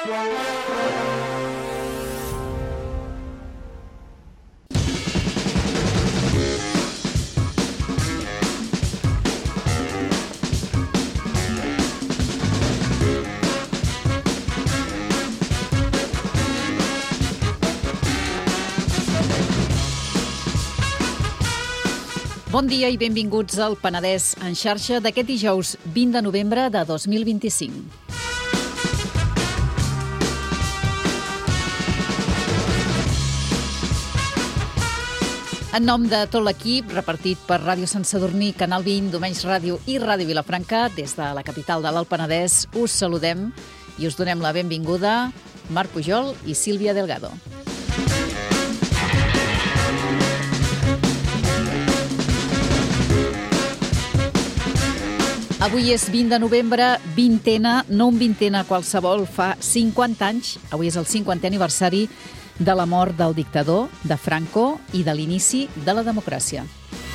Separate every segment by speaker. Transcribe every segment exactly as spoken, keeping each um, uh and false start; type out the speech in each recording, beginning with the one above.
Speaker 1: Bon dia i benvinguts al Penedès en xarxa d'aquest dijous vint de novembre de dos mil vint-i-cinc. En nom de tot l'equip, repartit per Ràdio Sant Sadurní, Canal vint, Domenys Ràdio i Ràdio Vilafranca, des de la capital de l'Alt Penedès, us saludem i us donem la benvinguda Marc Pujol i Sílvia Delgado. Avui és vint de novembre, vintena, no un vintena qualsevol, fa cinquanta anys. Avui és el cinquantè aniversari de la mort del dictador, de Franco, i de l'inici de la democràcia.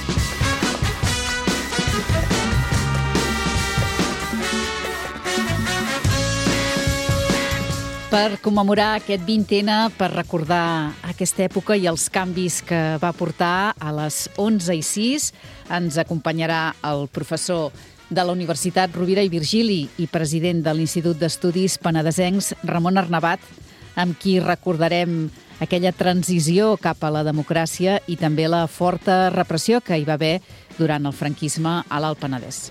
Speaker 1: Per commemorar aquest vintena, per recordar aquesta època i els canvis que va portar, a les onze i sis ens acompanyarà el professor de la Universitat Rovira i Virgili i president de l'Institut d'Estudis Penedesencs, Ramon Arnabat, amb qui recordarem aquella transició cap a la democràcia i també la forta repressió que hi va haver durant el franquisme a l'Alt Penedès.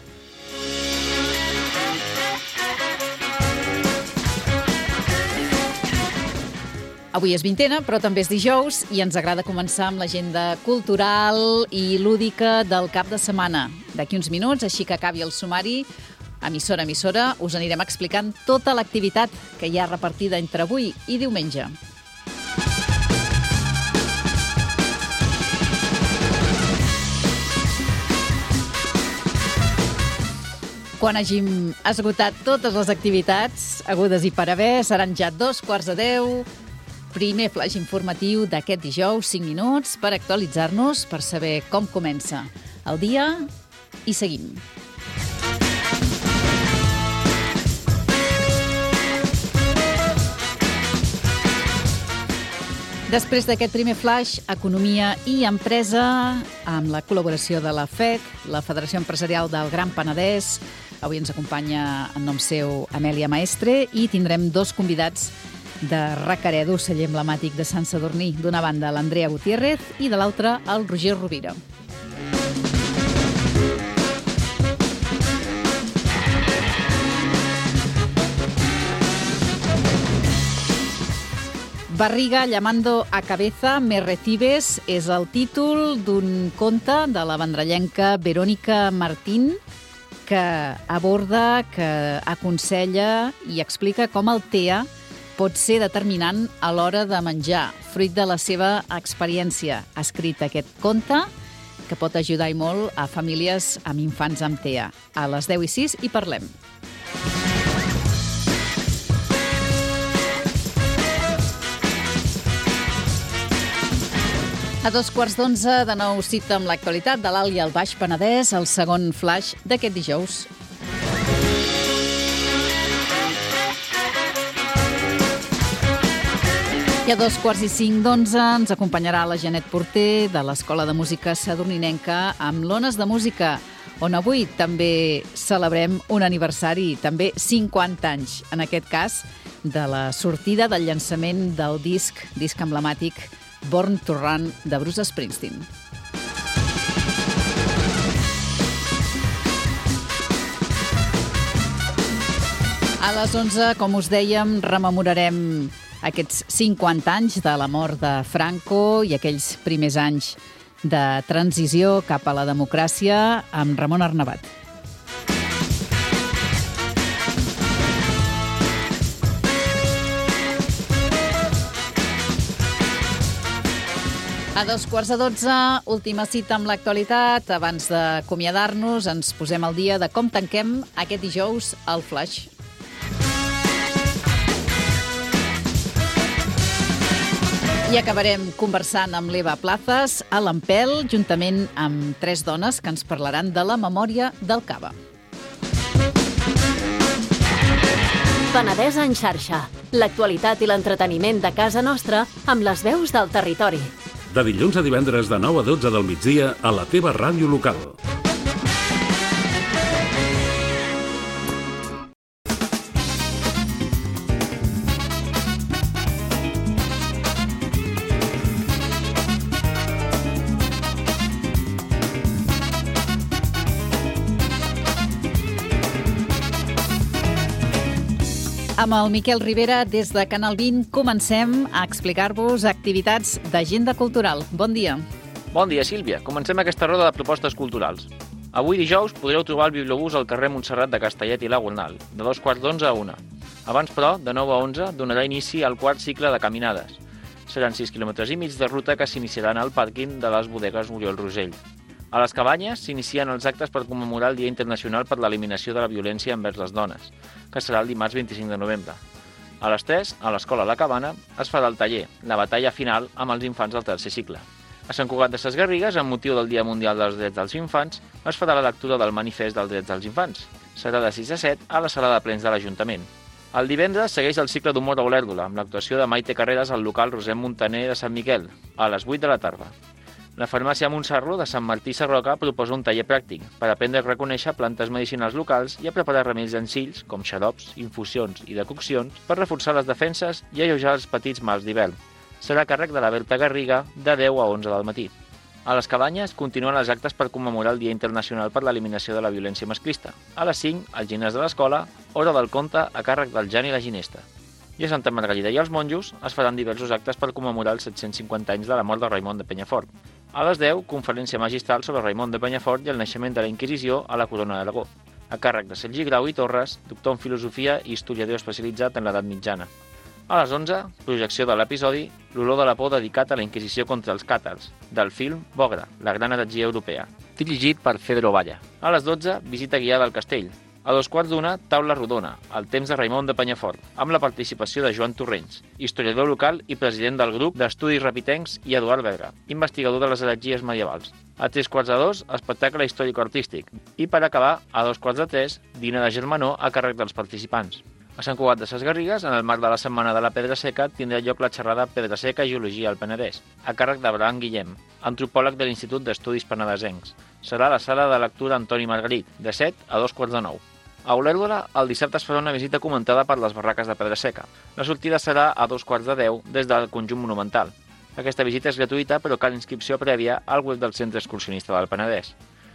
Speaker 1: Avui és vintena, però també és dijous i ens agrada començar amb l'agenda cultural i lúdica del cap de setmana. D'aquí uns minuts, així que acabi el sumari, emissora a emissora, us anirem explicant tota l'activitat que hi ha repartida entre avui i diumenge. Quan hàgim esgotat totes les activitats hagudes i per haver, seran ja dos quarts de deu. Primer flaix informatiu d'aquest dijous, cinc minuts, per actualitzar-nos, per saber com comença el dia i seguim. Després d'aquest primer flash, economia i empresa, amb la col·laboració de la F E C, la Federació Empresarial del Gran Penedès. Avui ens acompanya en nom seu Amèlia Maestre i tindrem dos convidats de Racaredo, celler emblemàtic de Sant Sadurní. D'una banda, l'Andrea Gutiérrez i de l'altra, el Roger Rovira. Barriga llamando a cabeza, me recibes, és el títol d'un conte de la vendrellenca Verónica Martín, que aborda, que aconsella i explica com el T E A pot ser determinant a l'hora de menjar, fruit de la seva experiència. Ha escrit aquest conte que pot ajudar i molt a famílies amb infants amb T E A. A les deu i sis hi parlem. A dos quarts d'onze, de nou cita amb l'actualitat de l'Alt i el Baix Penedès, el segon flash d'aquest dijous. I a dos quarts i cinc d'onze ens acompanyarà la Janet Porter de l'Escola de Música Sadurninenca amb l'Ones de Música, on avui també celebrem un aniversari, també cinquanta anys, en aquest cas, de la sortida del llançament del disc, disc emblemàtic Born to Run de Bruce Springsteen. A les onze, com us dèiem, rememorarem aquests cinquanta anys de la mort de Franco i aquells primers anys de transició cap a la democràcia amb Ramon Arnabat. A dos quarts de dotze, última cita amb l'actualitat. Abans d'acomiadar-nos, ens posem al dia de com tanquem aquest dijous al Flash. I acabarem conversant amb l'Eva Plazas a l'Ampel, juntament amb tres dones que ens parlaran de la memòria del Cava.
Speaker 2: Penedès en xarxa. L'actualitat i l'entreteniment de casa nostra amb les veus del territori.
Speaker 3: De dilluns a divendres de nou a dotze del migdia a la teva ràdio local.
Speaker 1: Amb el Miquel Rivera, des de Canal vint, comencem a explicar-vos activitats d'agenda cultural. Bon dia.
Speaker 4: Bon dia, Sílvia. Comencem aquesta roda de propostes culturals. Avui dijous podreu trobar el bibliobús al carrer Montserrat de Castellet i la Gornal, de dos quarts d'onze a una. Abans, però, de nou a onze, donarà inici al quart cicle de caminades. Seran sis quilòmetres i mig de ruta que s'iniciaran al pàrquing de les bodegues Oriol Rosell. A les Cabanyes s'inicien els actes per commemorar el Dia Internacional per l'Eliminació de la Violència envers les Dones, que serà el dimarts vint-i-cinc de novembre. A les tres, a l'Escola La Cabana, es farà el taller, la batalla final amb els infants del tercer cicle. A Sant Cugat de Ses Garrigues, amb motiu del Dia Mundial dels Drets dels Infants, es farà la lectura del Manifest dels Drets dels Infants. Serà de sis a set a la sala de plens de l'Ajuntament. El divendres segueix el cicle d'humor a Olèrdola, amb l'actuació de Maite Carreras al local Roser Montaner de Sant Miquel, a les vuit de la tarda. La farmàcia Montsarro de Sant Martí Sarroca proposa un taller pràctic per aprendre a reconèixer plantes medicinals locals i a preparar remeis senzills, com xarops, infusions i decoccions, per reforçar les defenses i alleujar els petits mals d'hivern. Serà a càrrec de la Berta Garriga de deu a onze del matí. A les Cabanyes continuen els actes per commemorar el Dia Internacional per l'Eliminació de la Violència Masclista. A les cinc, al gimnàs de l'escola, hora del conte a càrrec del Jan i la Ginesta. I a Santa Margalida i els Monjos es faran diversos actes per commemorar els set-cents cinquanta anys de la mort de Raimon de Penyafort. A les deu, conferència magistral sobre Raimon de Penyafort i el naixement de la Inquisició a la Corona d'Aragó, a càrrec de Sergi Grau i Torres, doctor en filosofia i historiador especialitzat en l'edat mitjana. A les onze, projecció de l'episodi L'olor de la por dedicat a la Inquisició contra els càtars, del film Bogra, la gran heretgia europea, dirigit per Pedro Valla. A les dotze, visita guiada al castell. A dos quarts d'una, taula rodona, el temps de Raimon de Penyafort, amb la participació de Joan Torrents, historiador local i president del grup d'estudis rapitencs, i Eduard Berga, investigador de les heretgies medievals. A tres quarts de dos, espectacle històrico-artístic. I per acabar, a dos quarts de tres, dinar de germanor a càrrec dels participants. A Sant Cugat de Ses Garrigues, en el marc de la Setmana de la Pedra Seca, tindrà lloc la xerrada Pedra Seca i Geologia al Penedès, a càrrec d'Abraham Guillem, antropòleg de l'Institut d'Estudis Penedesencs. Serà a la sala de lectura Antoni Margarit, de set a dos quarts de nou. A Olèrdola, el dissabte es farà una visita comentada per les barraques de Pedra Seca. La sortida serà a dos quarts de deu des del conjunt monumental. Aquesta visita és gratuïta, però cal inscripció prèvia al web del Centre Excursionista del Penedès.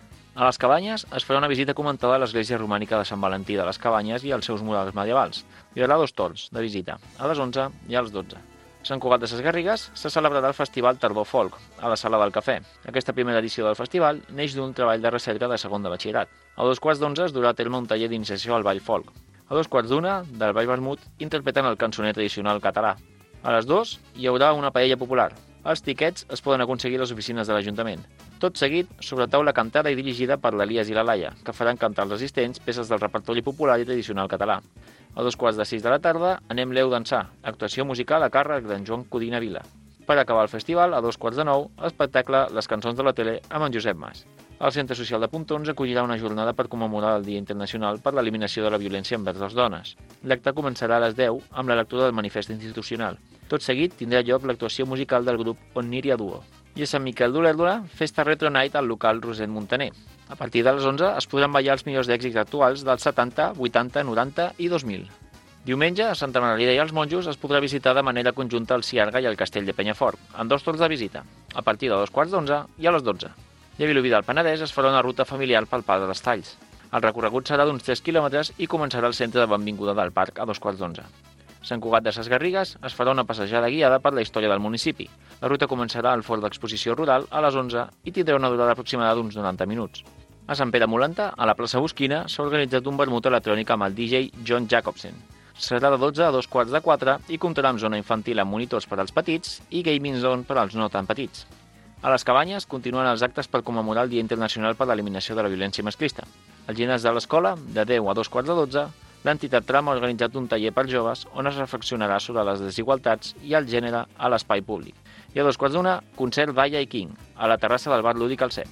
Speaker 4: A les Cabanyes es farà una visita comentada a l'església romànica de Sant Valentí de les Cabanyes i als seus murals medievals. Hi haurà dos torns de visita, a les onze i a les dotze. A Sant Cugat de Ses Garrigues se celebrarà el Festival Tardor Folk, a la Sala del Cafè. Aquesta primera edició del festival neix d'un treball de recerca de segon de batxillerat. A dos quarts d'onze es durà a terme un taller d'iniciació al ball folk. A dos quarts d'una, del ball vermut, interpreten el cançoner tradicional català. A les dues hi haurà una paella popular. Els tiquets es poden aconseguir a les oficines de l'Ajuntament. Tot seguit, sobre taula cantada i dirigida per l'Elias i la Laia, que faran cantar als assistents peces del repertori popular i tradicional català. A dos quarts de sis de la tarda, Anem l'Eu d'ençà, actuació musical a càrrec d'en Joan Codina Vila. Per acabar el festival, a dos quarts de nou, espectacle Les cançons de la tele amb en Josep Mas. El Centre Social de Pontons acollirà una jornada per commemorar el Dia Internacional per l'Eliminació de la Violència envers les Dones. L'acte començarà a les deu amb la lectura del manifest institucional. Tot seguit tindrà lloc l'actuació musical del grup Onniria Duo. I a Sant Miquel d'Olèrdola, festa Retro Night al local Roser Montaner. A partir de les onze es podran ballar els millors èxits actuals dels setanta, vuitanta, noranta i dos mil. Diumenge, a Santa Margalida i els Monjos es podrà visitar de manera conjunta el Ciarga i el Castell de Penyafort, en dos torns de visita, a partir de dos quarts d'onze i a les dotze. I a Vilobí del Penedès es farà una ruta familiar pel Parc dels Talls. El recorregut serà d'uns tres quilòmetres i començarà al centre de benvinguda del parc a dos quarts d'onze. A Sant Cugat de Ses Garrigues es farà una passejada guiada per la història del municipi. La ruta començarà al Fort d'Exposició Rural a les onze i tindrà una durada aproximada d'uns noranta minuts. A Sant Pere Molanta, a la plaça Bosquina, s'ha organitzat un vermut electrònic amb el D J John Jacobsen. Serà de dotze a dos quarts de quatre i comptarà amb zona infantil amb monitors per als petits i gaming zone per als no tan petits. A les Cabanyes continuen els actes per commemorar el Dia Internacional per l'Eliminació de la Violència Masclista. Al gimnàs de l'escola, de deu a dos quarts de dotze, l'entitat Tram ha organitzat un taller per joves on es reflexionarà sobre les desigualtats i el gènere a l'espai públic. I a dos quarts d'una, concert Daya i King, a la terrassa del bar lúdic al Cep.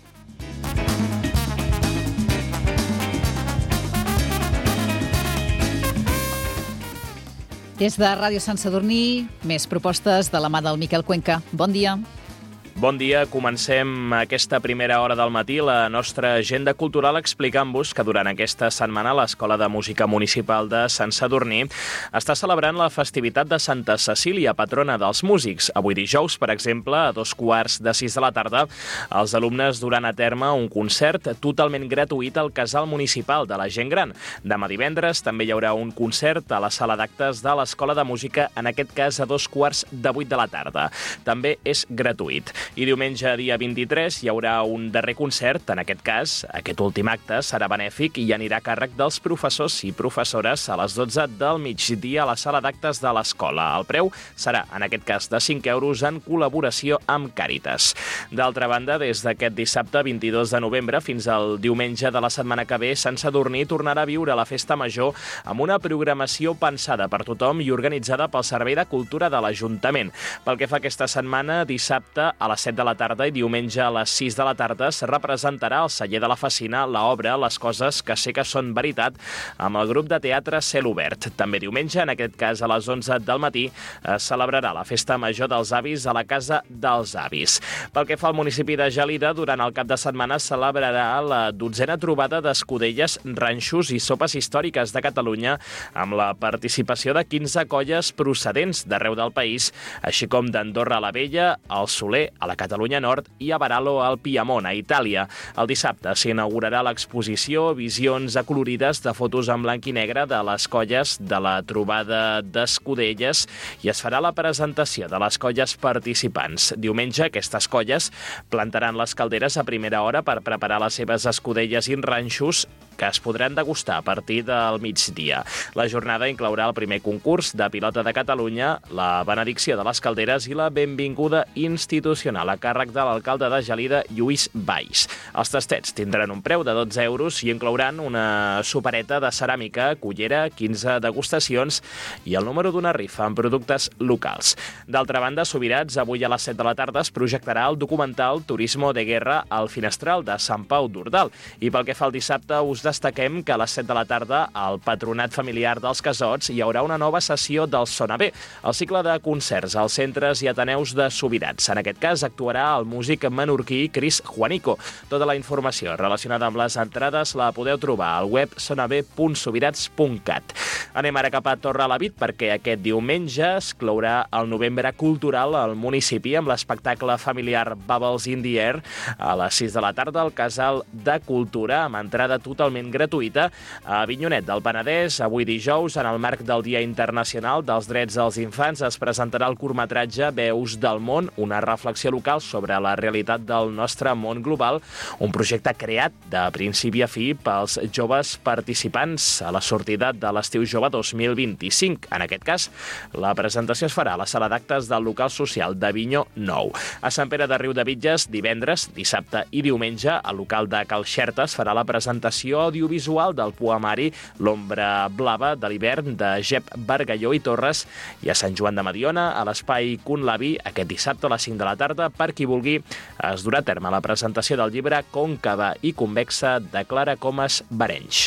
Speaker 1: Des de Ràdio Sant Sadurní, més propostes de la mà del Miquel Cuenca. Bon dia.
Speaker 5: Bon dia, comencem aquesta primera hora del matí la nostra agenda cultural explicant-vos que durant aquesta setmana l'Escola de Música Municipal de Sant Sadurní està celebrant la festivitat de Santa Cecília, patrona dels músics. Avui dijous, per exemple, a dos quarts de sis de la tarda, els alumnes duran a terme un concert totalment gratuït al Casal Municipal de la Gent Gran. Demà divendres també hi haurà un concert a la sala d'actes de l'Escola de Música, en aquest cas a dos quarts de vuit de la tarda. També és gratuït. I diumenge, dia vint-i-tres, hi haurà un darrer concert. En aquest cas, aquest últim acte serà benèfic i anirà a càrrec dels professors i professores a les dotze del migdia a la sala d'actes de l'escola. El preu serà, en aquest cas, de cinc euros en col·laboració amb Càritas. D'altra banda, des d'aquest dissabte vint-i-dos de novembre fins al diumenge de la setmana que ve, Sant Sadurní tornarà a viure la Festa Major amb una programació pensada per tothom i organitzada pel Servei de Cultura de l'Ajuntament. Pel que fa a aquesta setmana, dissabte a les set de la tarda i diumenge a les sis de la tarda es representarà al celler de la Facina l'obra Les coses que sé que són veritat amb el grup de teatre Cel Obert. També diumenge, en aquest cas a les onze del matí, es celebrarà la Festa Major dels Avis a la Casa dels Avis. Pel que fa al municipi de Gelida, durant el cap de setmana es celebrarà la dotzena trobada d'escudelles, ranxos i sopes històriques de Catalunya amb la participació de quinze colles procedents d'arreu del país, així com d'Andorra la Vella, el Soler, a la Catalunya Nord i a Varallo, al Piemont, a Itàlia. El dissabte s'inaugurarà l'exposició Visions acolorides de fotos en blanc i negre de les colles de la trobada d'escudelles i es farà la presentació de les colles participants. Diumenge, aquestes colles plantaran les calderes a primera hora per preparar les seves escudelles i ranxos que es podran degustar a partir del migdia. La jornada inclourà el primer concurs de pilota de Catalunya, la benedicció de les calderes i la benvinguda institucional a càrrec de l'alcalde de Gelida, Lluís Valls. Els tastets tindran un preu de dotze euros i inclouran una sopereta de ceràmica, cullera, quinze degustacions i el número d'una rifa amb productes locals. D'altra banda, Subirats, avui a les set de la tarda es projectarà el documental Turismo de Guerra al Finestral de Sant Pau d'Ordal. I pel que fa al dissabte, us destaquem que a les set de la tarda al Patronat Familiar dels Casots hi haurà una nova sessió del Sona Bé, el cicle de concerts als centres i ateneus de Subirats. En aquest cas actuarà el músic menorquí Cris Juanico. Tota la informació relacionada amb les entrades la podeu trobar al web sonabe punt subirats punt cat. Anem ara cap a Torrelavit perquè aquest diumenge es clourà el novembre cultural al municipi amb l'espectacle familiar Bubbles in the Air a les sis de la tarda al Casal de Cultura amb entrada totalment gratuïta a Avinyonet del Penedès. Avui dijous, en el marc del Dia Internacional dels Drets dels Infants, es presentarà el curtmetratge Veus del Món, una reflexió local sobre la realitat del nostre món global, un projecte creat de principi a fi pels joves participants a la sortida de l'Estiu Jove dos mil vint-i-cinc. En aquest cas, la presentació es farà a la sala d'actes del local social d'Avinyó nou. A Sant Pere de Riudebitlles, divendres, dissabte i diumenge, al local de Cal Xerta es farà la presentació audiovisual del poemari L'ombra blava de l'hivern de Jep Bargalló i Torres, i a Sant Joan de Mediona, a l'Espai Cunlavi, aquest dissabte a les cinc de la tarda, per qui vulgui, es durà a terme la presentació del llibre Còncava i convexa de Clara Comas Barenys.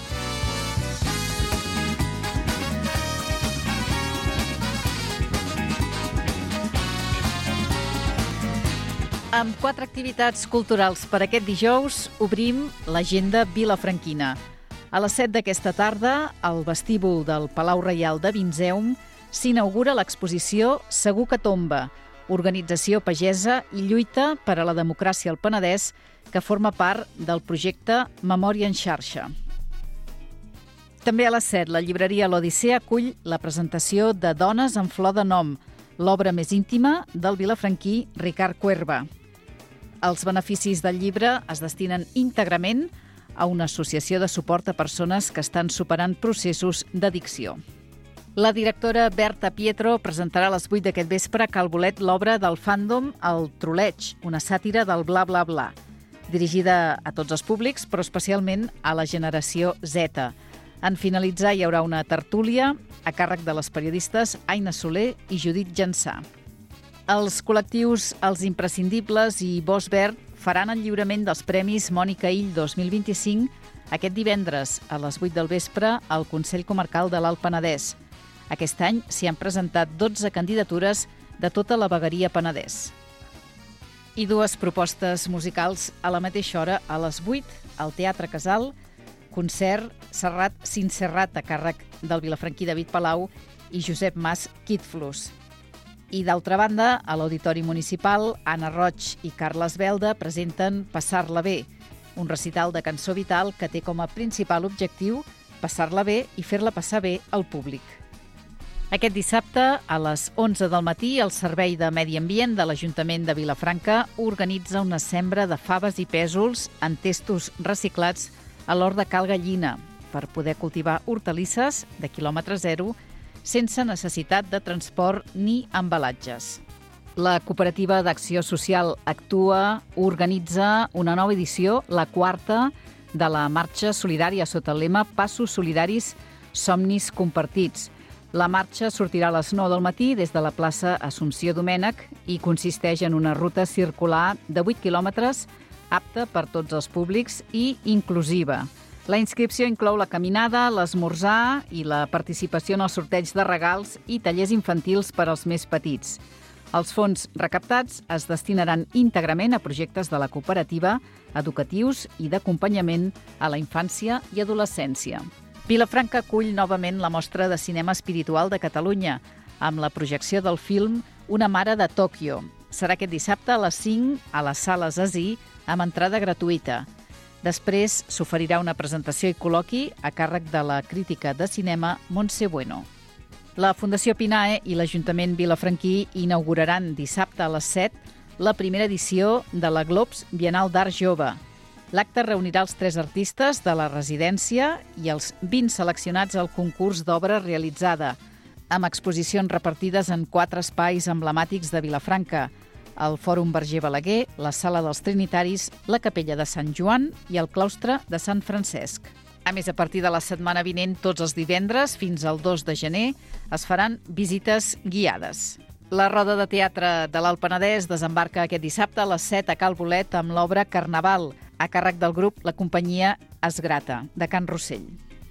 Speaker 1: Amb quatre activitats culturals per aquest dijous, obrim l'agenda vilafranquina. A les set d'aquesta tarda, al vestíbul del Palau Reial de Vinzeum, s'inaugura l'exposició Segur que tomba, organització pagesa i lluita per a la democràcia al Penedès, que forma part del projecte Memòria en xarxa. També a les set, la llibreria L'Odissea acull la presentació de Dones en flor de nom, l'obra més íntima del vilafranquí Ricard Cuerva. Els beneficis del llibre es destinen íntegrament a una associació de suport a persones que estan superant processos d'addicció. La directora Berta Pietro presentarà a les vuit d'aquest vespre a Cal Bolet l'obra del fandom El Troleig, una sàtira del bla bla bla, dirigida a tots els públics, però especialment a la generació Z. En finalitzar hi haurà una tertúlia a càrrec de les periodistes Aina Soler i Judit Jansà. Els col·lectius Els Imprescindibles i Bosc Verd faran el lliurament dels Premis Mònica Ill dos mil vint-i-cinc aquest divendres a les vuit del vespre al Consell Comarcal de l'Alt Penedès. Aquest any s'hi han presentat dotze candidatures de tota la vegueria Penedès. I dues propostes musicals a la mateixa hora, a les vuit, al Teatre Casal, concert Serrat sin Serrat a càrrec del vilafranquí David Palau i Josep Mas Quitflus. I d'altra banda, a l'Auditori Municipal, Anna Roig i Carles Belda presenten Passar-la bé, un recital de cançó vital que té com a principal objectiu passar-la bé i fer-la passar bé al públic. Aquest dissabte, a les onze del matí, el Servei de Medi Ambient de l'Ajuntament de Vilafranca organitza una sembra de faves i pèsols en testos reciclats a l'hort de Cal Gallina per poder cultivar hortalisses de quilòmetre zero sense necessitat de transport ni embalatges. La Cooperativa d'Acció Social Actua organitza una nova edició, la quarta, de la marxa solidària sota el lema Passos solidaris, somnis compartits. La marxa sortirà a les nou del matí des de la plaça Assumpció Domènech i consisteix en una ruta circular de vuit quilòmetres apta per tots els públics i inclusiva. La inscripció inclou la caminada, l'esmorzar i la participació en el sorteig de regals i tallers infantils per als més petits. Els fons recaptats es destinaran íntegrament a projectes de la cooperativa, educatius i d'acompanyament a la infància i adolescència. Vilafranca acull novament la Mostra de Cinema Espiritual de Catalunya, amb la projecció del film Una mare de Tòquio. Serà aquest dissabte a les cinc a les sales Así, amb entrada gratuïta. Després s'oferirà una presentació i col·loqui a càrrec de la crítica de cinema Montse Bueno. La Fundació Pinae i l'Ajuntament vilafranquí inauguraran dissabte a les set la primera edició de la Globs Bienal d'Art Jove. L'acte reunirà els tres artistes de la residència i els vint seleccionats al concurs d'obra realitzada, amb exposicions repartides en quatre espais emblemàtics de Vilafranca: el Fòrum Verger Balaguer, la Sala dels Trinitaris, la Capella de Sant Joan i el Claustre de Sant Francesc. A més, a partir de la setmana vinent, tots els divendres, fins al dos de gener, es faran visites guiades. La Roda de Teatre de l'Alt Penedès desembarca aquest dissabte a les set a Cal Bolet amb l'obra Carnaval, a càrrec del grup La Companyia Esgrata, de Can Rossell.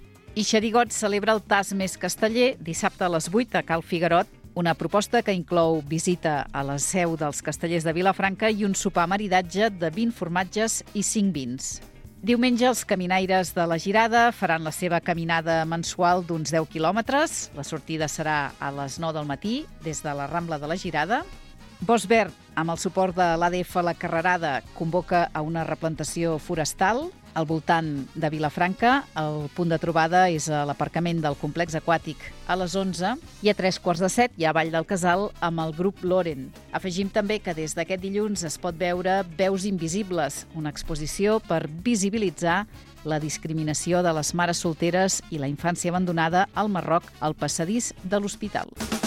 Speaker 1: I Xerigot celebra el Tas Més Casteller dissabte a les vuit a Cal Figuerot, una proposta que inclou visita a la seu dels Castellers de Vilafranca i un sopar maridatge de vint formatges i cinc vins. Diumenge, els caminaires de la Girada faran la seva caminada mensual d'uns deu quilòmetres. La sortida serà a les nou del matí, des de la Rambla de la Girada. Bosc Verd, amb el suport de l'A D F La Carrerada, convoca a una replantació forestal al voltant de Vilafranca. El punt de trobada és a l'aparcament del complex aquàtic a les onze i a tres quarts de set hi ha Vall del Casal amb el grup Loren. Afegim també que des d'aquest dilluns es pot veure Veus Invisibles, una exposició per visibilitzar la discriminació de les mares solteres i la infància abandonada al Marroc al passadís de l'hospital.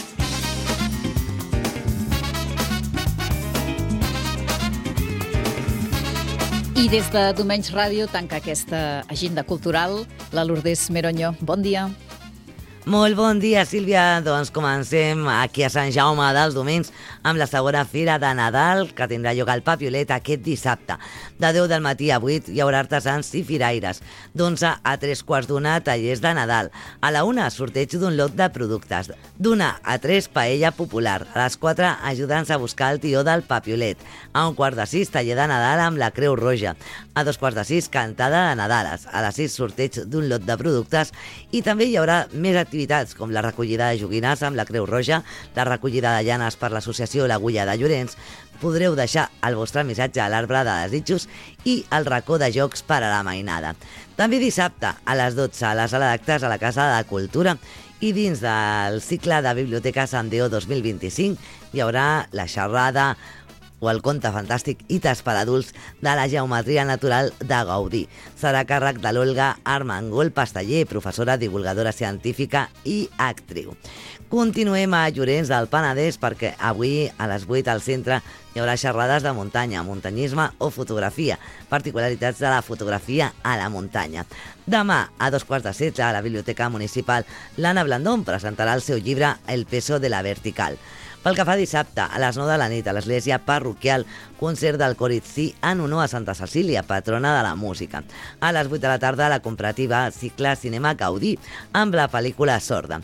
Speaker 1: I des de Domenys Ràdio tanca aquesta agenda cultural la Lourdes Meronyo. Bon dia.
Speaker 6: Molt bon dia, Sílvia. Doncs comencem aquí a Sant Jaume dels Domenys amb la segona fira de Nadal que tindrà lloc al Papiolet aquest dissabte. De deu del matí a vuit hi haurà artesans i firaires. D'onze a tres quarts d'una, tallers de Nadal. A la una, sorteig d'un lot de productes. D'una a tres, paella popular. A les quatre, ajudants a buscar el tió del Papiolet. A un quart de sis, taller de Nadal amb la Creu Roja. A dos quarts de sis, cantada de Nadales. A les sis, sorteig d'un lot de productes. I també hi haurà més activitats com la recollida de joguines amb la Creu Roja, la recollida de llanes per l'associació L'Agulla de Llorenç. Podreu deixar el vostre missatge a l'arbre de desitjos i el racó de jocs per a la mainada. També dissabte a les dotze a la sala d'actes a la Casa de Cultura i dins del cicle de Biblioteca Sant Déu dos mil vint-i-cinc hi haurà la xerrada o el conte fantàstic Ites per adults de la geometria natural de Gaudí. Serà a càrrec de l'Olga Armengol Pasteller, professora, divulgadora científica i actriu. Continuem a Llorenç del Penedès perquè avui a les vuit al centre hi haurà xerrades de muntanya, muntanyisme o fotografia, particularitats de la fotografia a la muntanya. Demà, a dos quarts de setze, a la Biblioteca Municipal, l'Anna Blandón presentarà el seu llibre El peso de la vertical. Pel que fa dissabte, a les nou de la nit, a l'església parroquial, concert del Coritzi en honor a Santa Cecília, patrona de la música. A les vuit de la tarda, la comparativa cicle Cinema Gaudí, amb la pel·lícula Sorda.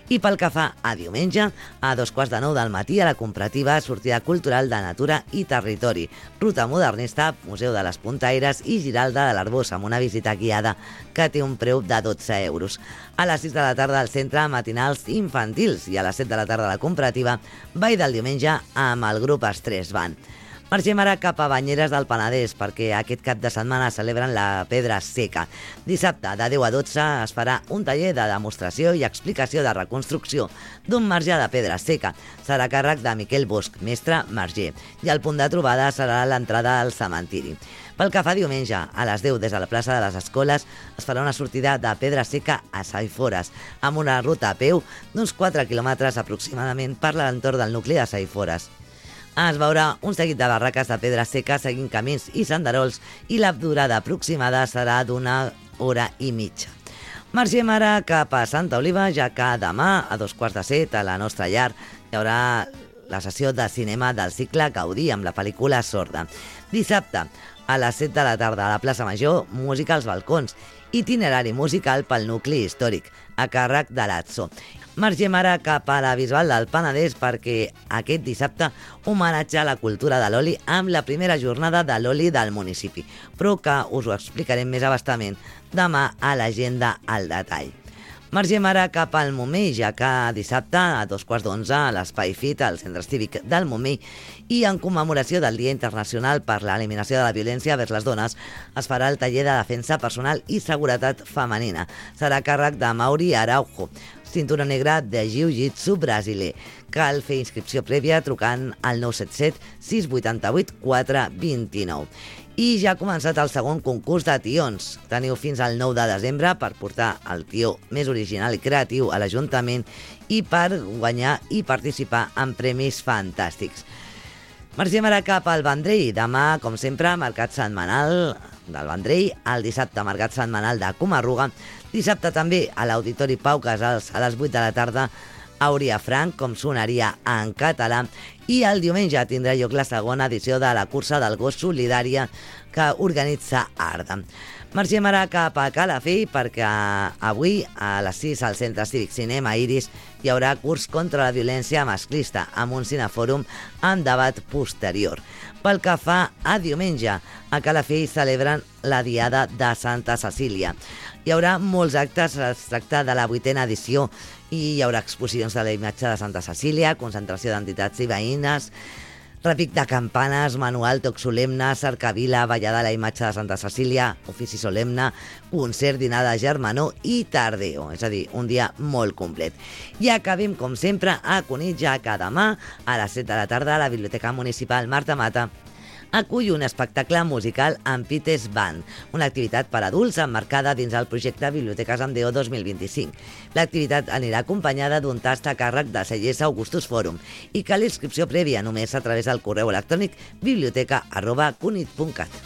Speaker 6: I pel que fa a diumenge, a dos quarts de nou del matí a la comparativa sortida cultural de Natura i Territori, ruta modernista, Museu de les Puntaires i Giralda de l'Arbós, amb una visita guiada que té un preu de dotze euros. A les sis de la tarda al centre matinals infantils i a les set de la tarda a la comparativa, ball del diumenge amb el grup Estrès Band. Marxem ara cap a Banyeres del Penedès perquè aquest cap de setmana celebren la Pedra Seca. Dissabte, de deu a dotze, es farà un taller de demostració i explicació de reconstrucció d'un marge de pedra seca. Serà a càrrec de Miquel Bosch, mestre marger, i el punt de trobada serà l'entrada al cementiri. Pel que fa diumenge, a les deu, des de la plaça de les Escoles, es farà una sortida de Pedra Seca a Saifores, amb una ruta a peu d'uns quatre quilòmetres aproximadament per l'entorn del nucli de Saifores. Es veurà un seguit de barraques de pedra seca seguint camins i senderols i la durada aproximada serà d'una hora i mitja. Marxem ara cap a Santa Oliva, ja que demà, a dos quarts de set, a la nostra llar, hi haurà la sessió de cinema del cicle Gaudí amb la pel·lícula Sorda. Dissabte, a les set de la tarda, a la plaça Major, música als balcons, itinerari musical pel nucli històric, a càrrec de l'Atso. Marxem ara cap a la Bisbal del Penedès perquè aquest dissabte homenatge a la cultura de l'oli amb la primera jornada de l'oli del municipi, però que us ho explicarem més a bastament demà a l'agenda al detall. Marxem ara cap al Momell, ja que dissabte a dos quarts d'onze a l'Espai Fit, al Centre Cívic del Momell, i en commemoració del Dia Internacional per l'Eliminació de la Violència vers les Dones, es farà el taller de defensa personal i seguretat femenina. Serà a càrrec de Mauri Araujo, cinturó negra de jiu-jitsu brasiler. Cal fer inscripció prèvia trucant al nou set set sis vuit vuit quatre dos nou. I ja ha començat el segon concurs de tions. Teniu fins al nou de desembre per portar el tió més original i creatiu a l'Ajuntament i per guanyar i participar en premis fantàstics. Marxem ara cap al Vendrell. Demà, com sempre, mercat setmanal del Vendrell. El dissabte, mercat setmanal de Comarruga. Dissabte també a l'Auditori Pau Casals a les vuit de la tarda Àuria Frank, com sonaria en català, i el diumenge tindrà lloc la segona edició de la cursa del gos solidària que organitza Arda. Marxem ara cap a Calafell perquè avui a les sis al Centre Cívic Cinema Iris hi haurà curs contra la violència masclista amb un cinefòrum en debat posterior. Pel que fa a diumenge, a Calafell celebren la Diada de Santa Cecília. Hi haurà molts actes, es tracta de la vuitena edició i hi haurà exposicions de la imatge de Santa Cecília, concentració d'entitats i veïnes, repic de campanes, manual, toc solemne, cercavila, ballada a la imatge de Santa Cecília, ofici solemne, concert, dinar de germanor i tardeo, és a dir, un dia molt complet. I acabem, com sempre, a Cunit, ja que demà, a les set de la tarda, a la Biblioteca Municipal Marta Mata acull un espectacle musical amb Pites Band, una activitat per adults emmarcada dins el projecte Biblioteques amb D O dos mil vint-i-cinc. L'activitat anirà acompanyada d'un tast a càrrec de Cellers Augustus Forum i cal inscripció prèvia només a través del correu electrònic biblioteca arroba cunit punt cat.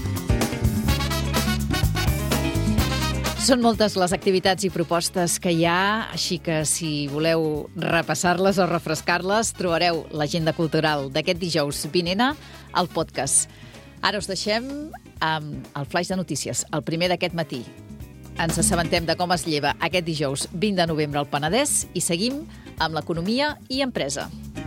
Speaker 1: Són moltes les activitats i propostes que hi ha, així que si voleu repassar-les o refrescar-les, trobareu l'agenda cultural d'aquest dijous vinent al podcast. Ara us deixem amb el flaix de notícies, el primer d'aquest matí. Ens assabentem de com es lleva aquest dijous vint de novembre al Penedès i seguim amb l'economia i empresa.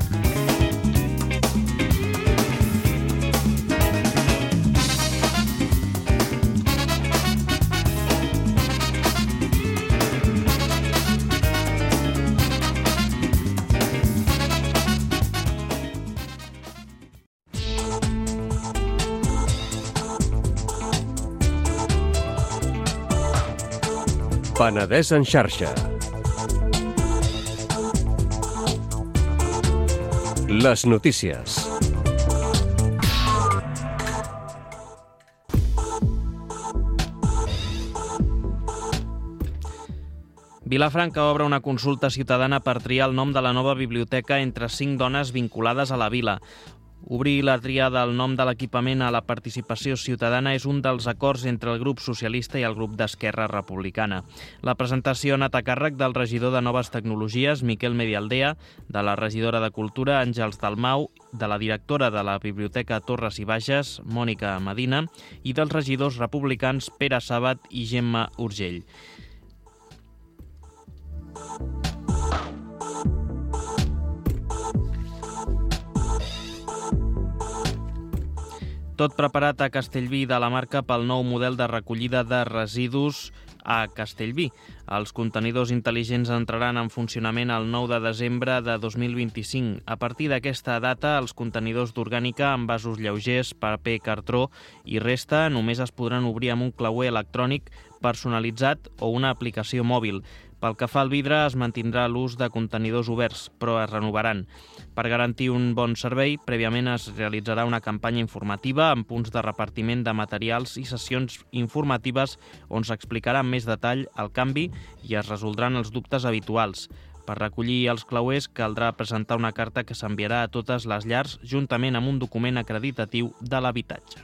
Speaker 7: Penedès en xarxa. Les notícies.
Speaker 5: Vilafranca obre una consulta ciutadana per triar el nom de la nova biblioteca entre cinc dones vinculades a la vila. Obrir la tria del nom de l'equipament a la participació ciutadana és un dels acords entre el grup socialista i el grup d'Esquerra Republicana. La presentació ha anat a càrrec del regidor de Noves Tecnologies, Miquel Medialdea, de la regidora de Cultura, Àngels Dalmau, de la directora de la Biblioteca Torres i Bages, Mònica Medina, i dels regidors republicans Pere Sàbat i Gemma Urgell.
Speaker 8: Tot preparat a Castellví de la Marca pel nou model de recollida de residus a Castellví. Els contenidors intel·ligents entraran en funcionament el nou de desembre de dos mil vint-i-cinc. A partir d'aquesta data, els contenidors d'orgànica, envasos lleugers, paper, cartró i resta només es podran obrir amb un clauer electrònic personalitzat o una aplicació mòbil. Pel que fa al vidre, es mantindrà l'ús de contenidors oberts, però es renovaran. Per garantir un bon servei, prèviament es realitzarà una campanya informativa amb punts de repartiment de materials i sessions informatives on s'explicarà amb més detall el canvi i es resoldran els dubtes habituals. Per recollir els clauers caldrà presentar una carta que s'enviarà a totes les llars juntament amb un document acreditatiu de l'habitatge.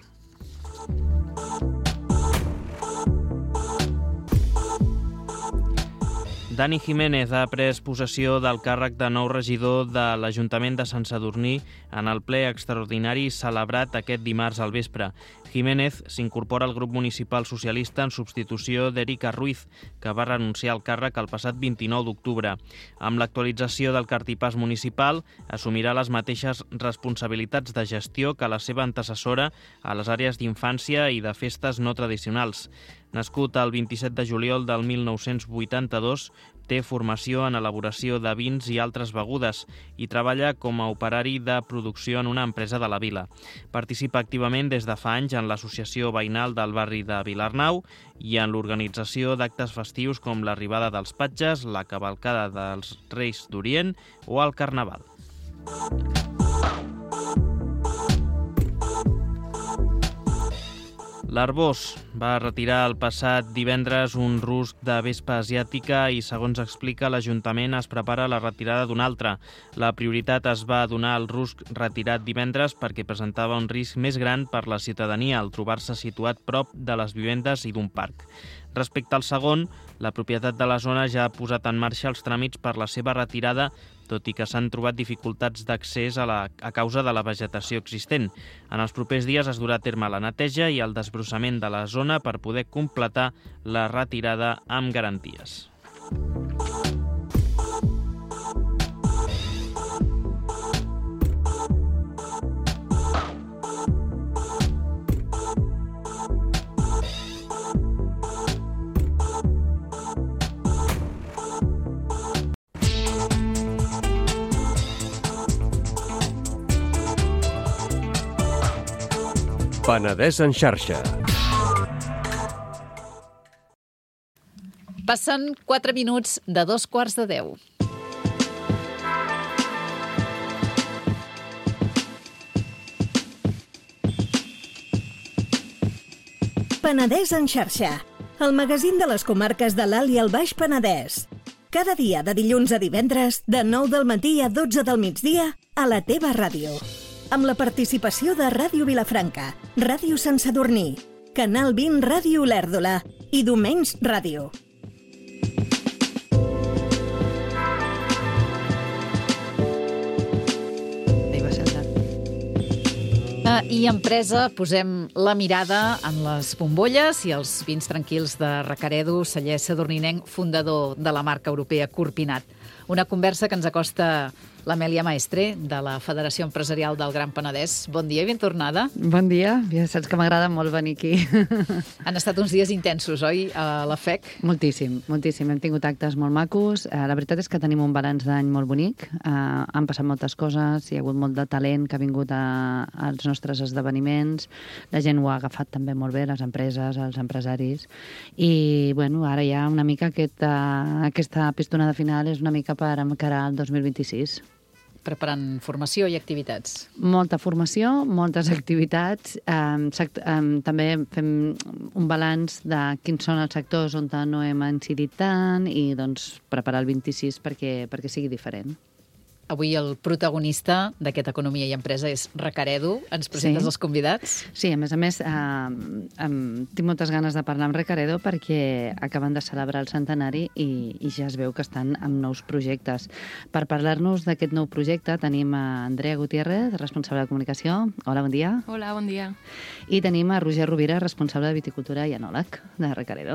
Speaker 8: Dani Jiménez ha pres possessió del càrrec de nou regidor de l'Ajuntament de Sant Sadurní en el ple extraordinari celebrat aquest dimarts al vespre. Jiménez s'incorpora al grup municipal socialista en substitució d'Erika Ruiz, que va renunciar al càrrec el passat vint-i-nou d'octubre. Amb l'actualització del cartipàs municipal, assumirà les mateixes responsabilitats de gestió que la seva antecessora a les àrees d'infància i de festes no tradicionals. Nascut el vint-i-set de juliol del mil nou-cents vuitanta-dos, té formació en elaboració de vins i altres begudes i treballa com a operari de producció en una empresa de la vila. Participa activament des de fa anys en l'associació veïnal del barri de Vilarnau i en l'organització d'actes festius com l'arribada dels patges, la cavalcada dels Reis d'Orient o el Carnaval. L'Arbós va retirar el passat divendres un rusc de vespa asiàtica i, segons explica, l'Ajuntament es prepara la retirada d'un altre. La prioritat es va donar al rusc retirat divendres perquè presentava un risc més gran per la ciutadania al trobar-se situat prop de les vivendes i d'un parc. Respecte al segon, la propietat de la zona ja ha posat en marxa els tràmits per la seva retirada, tot i que s'han trobat dificultats d'accés a, la, a causa de la vegetació existent. En els propers dies es durà a terme la neteja i el desbrossament de la zona per poder completar la retirada amb garanties.
Speaker 7: Penedès en xarxa.
Speaker 1: Passen quatre minuts de dos quarts de deu.
Speaker 9: Penedès en xarxa, el magazín de les comarques de l'Alt i el Baix Penedès. Cada dia de dilluns a divendres, de nou del matí a dotze del migdia, a la teva ràdio. Amb la participació de Ràdio Vilafranca, Ràdio Sant Sadurní, Canal vint Ràdio Olèrdola i Domenys Ràdio.
Speaker 1: I empresa, posem la mirada en les bombolles i els vins tranquils de Recaredo, celler sadurninenc, fundador de la marca europea Corpinat. Una conversa que ens acosta l'Amèlia Maestre, de la Federació Empresarial del Gran Penedès. Bon dia i ben tornada.
Speaker 10: Bon dia, ja saps que m'agrada molt venir aquí.
Speaker 1: Han estat uns dies intensos, oi, a la F E C?
Speaker 10: Moltíssim, moltíssim. Hem tingut actes molt macos. La veritat és que tenim un balanç d'any molt bonic. Han passat moltes coses, hi ha hagut molt de talent que ha vingut als nostres esdeveniments. La gent ho ha agafat també molt bé, les empreses, els empresaris. I, bueno, ara ja una mica aquesta, aquesta pistonada final és una mica per encarar el dos mil vint-i-sis.
Speaker 1: Preparant formació i activitats.
Speaker 10: Molta formació, moltes activitats. Um, um, també fem un balanç de quins són els sectors on no hem incidit tant i doncs, preparar el vint-i-sis perquè, perquè sigui diferent.
Speaker 1: Avui el protagonista d'aquest Economia i Empresa és Recaredo. Ens presentes sí. els convidats?
Speaker 10: Sí, a més a més, eh, eh, tinc moltes ganes de parlar amb Recaredo perquè acaben de celebrar el centenari i, i ja es veu que estan amb nous projectes. Per parlar-nos d'aquest nou projecte tenim a Andrea Gutiérrez, responsable de comunicació. Hola, bon dia.
Speaker 11: Hola, bon dia.
Speaker 10: I tenim a Roger Rovira, responsable de viticultura i enòleg de Recaredo.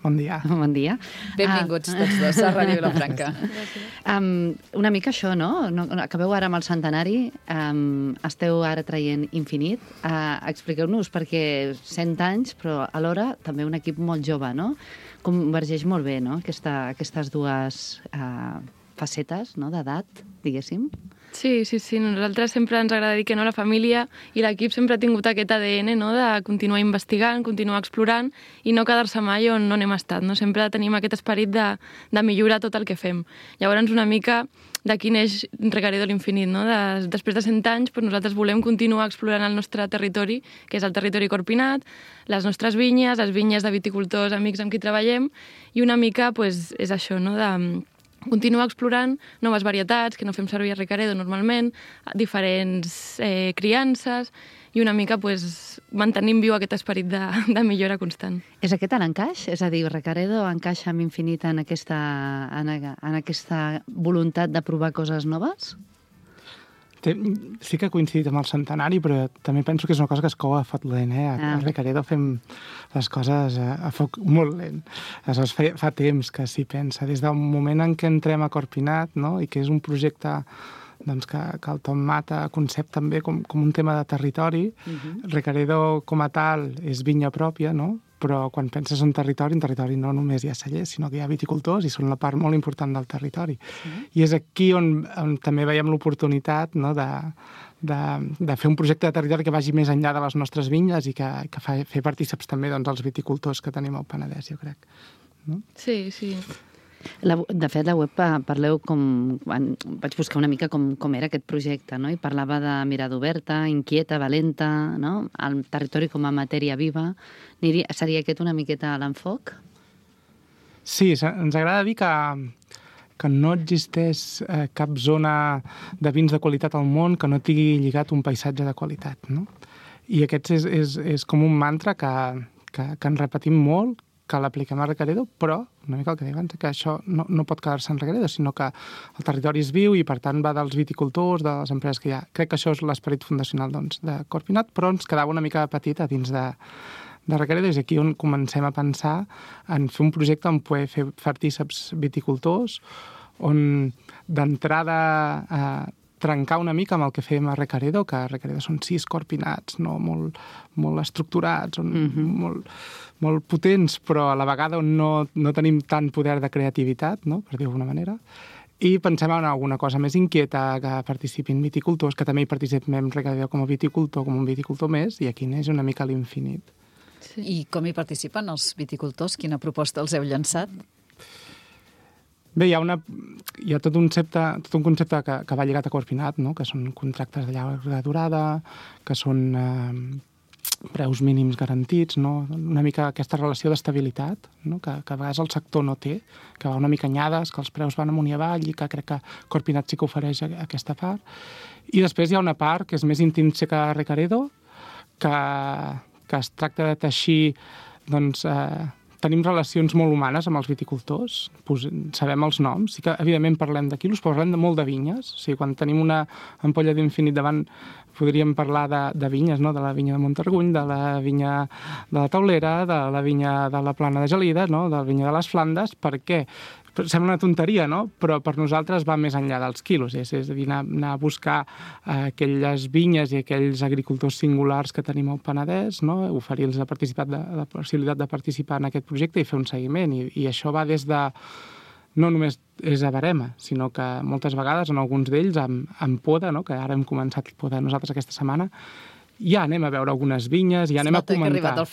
Speaker 11: bon dia.
Speaker 10: Bon dia.
Speaker 1: Benvinguts ah. tots dos a Ràdio Vilafranca.
Speaker 10: Um, una mica això, no? no? Acabeu ara amb el centenari, um, esteu ara traient Infinit. Uh, expliqueu-nos, perquè cent anys, però alhora també un equip molt jove, no? Convergeix molt bé, no?, Aquesta, aquestes dues uh, facetes, no?, d'edat, diguéssim.
Speaker 12: Sí, sí, sí. Nosaltres sempre ens agrada dir que no, la família i l'equip sempre ha tingut aquest A D N, no?, de continuar investigant, continuar explorant i no quedar-se mai on no hem estat, no? Sempre tenim aquest esperit de, de millorar tot el que fem. Llavors, una mica d'aquí neix Recaredo l'Infinit, no? De, després de cent anys, doncs nosaltres volem continuar explorant el nostre territori, que és el territori Corpinat, les nostres vinyes, les vinyes de viticultors, amics amb qui treballem, i una mica doncs, és això, no?, de continuar explorant noves varietats que no fem servir a Recaredo normalment, diferents eh, criances i una mica pues, mantenim viu aquest esperit de, de millora constant.
Speaker 10: És aquest l'encaix? És a dir, Recaredo encaixa amb Infinit en aquesta, en, en aquesta voluntat de provar coses noves?
Speaker 11: Sí que ha coincidit amb el centenari, però també penso que és una cosa que es cou a foc lent. Eh? A ah. Recaredo fem les coses a, a foc molt lent. Aleshores, fa, fa temps que s'hi pensa. Des del moment en què entrem a Corpinat, no?, i que és un projecte doncs, que, que el Tom Mata concep també com, com un tema de territori, uh-huh. Recaredo com a tal és vinya pròpia, no?, però quan penses en territori, en territori no només hi ha cellers, sinó que hi ha viticultors i són la part molt important del territori. Mm. I és aquí on, on també veiem l'oportunitat, no?, de, de, de fer un projecte de territori que vagi més enllà de les nostres vinyes i que, que fa, fer partíceps també doncs, els viticultors que tenim al Penedès, jo crec. No?
Speaker 12: Sí, sí.
Speaker 10: La, de fet, la web parleu com... Vaig buscar una mica com, com era aquest projecte, no? I parlava de mirada oberta, inquieta, valenta, no? El territori com a matèria viva. Aniria, seria aquest una miqueta l'enfoc?
Speaker 11: Sí, ens agrada dir que, que no existeix eh, cap zona de vins de qualitat al món que no tingui lligat un paisatge de qualitat, no? I aquest és, és, és com un mantra que, que, que ens repetim molt, que l'apliquem a Recaredo, però una mica el que deia abans, que això no, no pot quedar-se en Recaredo, sinó que el territori és viu i, per tant, va dels viticultors, de les empreses que hi ha. Crec que això és l'esperit fundacional doncs, de Corpinat, però ens quedava una mica petita dins de, de Recaredo, és aquí on comencem a pensar en fer un projecte on poder fer partíceps viticultors, on d'entrada eh, trencar una mica amb el que fem a Recaredo, que a Recaredo són sis corpinats, no? molt, molt estructurats, on, mm-hmm. molt, molt potents, però a la vegada on no, no tenim tant poder de creativitat, no? Per dir-ho d'alguna manera. I pensem en alguna cosa més inquieta, que participin viticultors, que també hi participem Recaredo com a viticultor, com un viticultor més, i aquí neix una mica l'infinit.
Speaker 1: Sí. I com hi participen els viticultors? Quina proposta els heu llançat?
Speaker 11: Bé, hi ha, una, hi ha tot un concepte, tot un concepte que, que va lligat a Corpinat, no?, que són contractes de llarga durada, que són eh, preus mínims garantits, no? Una mica aquesta relació d'estabilitat, no?, que, que a vegades el sector no té, que va una mica anyades, que els preus van amunt i avall i que crec que Corpinat sí que ofereix aquesta part. I després hi ha una part que és més intrínseca a Recaredo, que, que es tracta de teixir, doncs, eh, tenim relacions molt humanes amb els viticultors, sabem els noms, sí que evidentment parlem de quilos, però parlem de molt de vinyes. O sigui, quan tenim una ampolla d'Infinit davant podríem parlar de, de vinyes, no? De la vinya de Montarguny, de la vinya de la Taulera, de la vinya de la Plana de Gelida, no? De la vinya de les Flandes. Per què? Sembla una tonteria, no? Però per nosaltres va més enllà dels quilos. És, és a dir, anar, anar a buscar eh, aquelles vinyes i aquells agricultors singulars que tenim al Penedès, no? Oferir-los la, de, la possibilitat de participar en aquest projecte i fer un seguiment. I, i això va des de... No només és a barema, sinó que moltes vegades, en alguns d'ells, amb, amb poda, no? Que ara hem començat a podar nosaltres aquesta setmana, ja anem a veure algunes vinyes, ja anem a comentar.
Speaker 1: Es nota que ha arribat el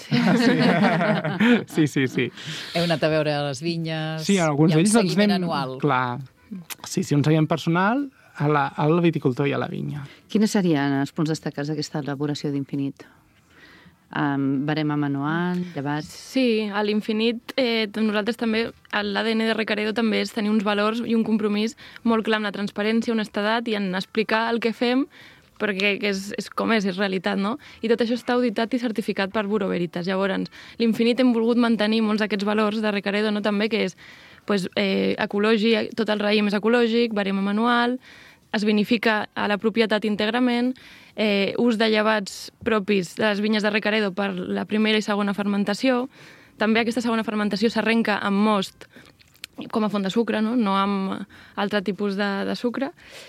Speaker 11: fred. Sí, sí, sí.
Speaker 1: Heu anat a veure les vinyes,
Speaker 11: sí, alguns
Speaker 1: hi ha un
Speaker 11: d'ells
Speaker 1: seguiment
Speaker 11: anem,
Speaker 1: anual.
Speaker 11: Clar, sí, sí, un seguiment personal a la, al viticultor i a la vinya.
Speaker 10: Quines serien els punts destacats d'aquesta elaboració d'Infinit? Um, barema manual, llevat...
Speaker 12: Sí, a l'Infinit eh, nosaltres també, l'A D N de Recaredo també és tenir uns valors i un compromís molt clar amb la transparència, honestedat i en explicar el que fem perquè és, és com és, és realitat, no? I tot això està auditat i certificat per Bureau Veritas. Llavors, l'Infinit hem volgut mantenir molts d'aquests valors de Recaredo, no? També que és pues, eh, ecològic, tot el raïm és ecològic, barema manual, es vinifica a la propietat íntegrament, eh, ús de llevats propis de les vinyes de Recaredo per la primera i segona fermentació, També aquesta segona fermentació s'arrenca amb most com a font de sucre, no, no amb altre tipus de, de sucre,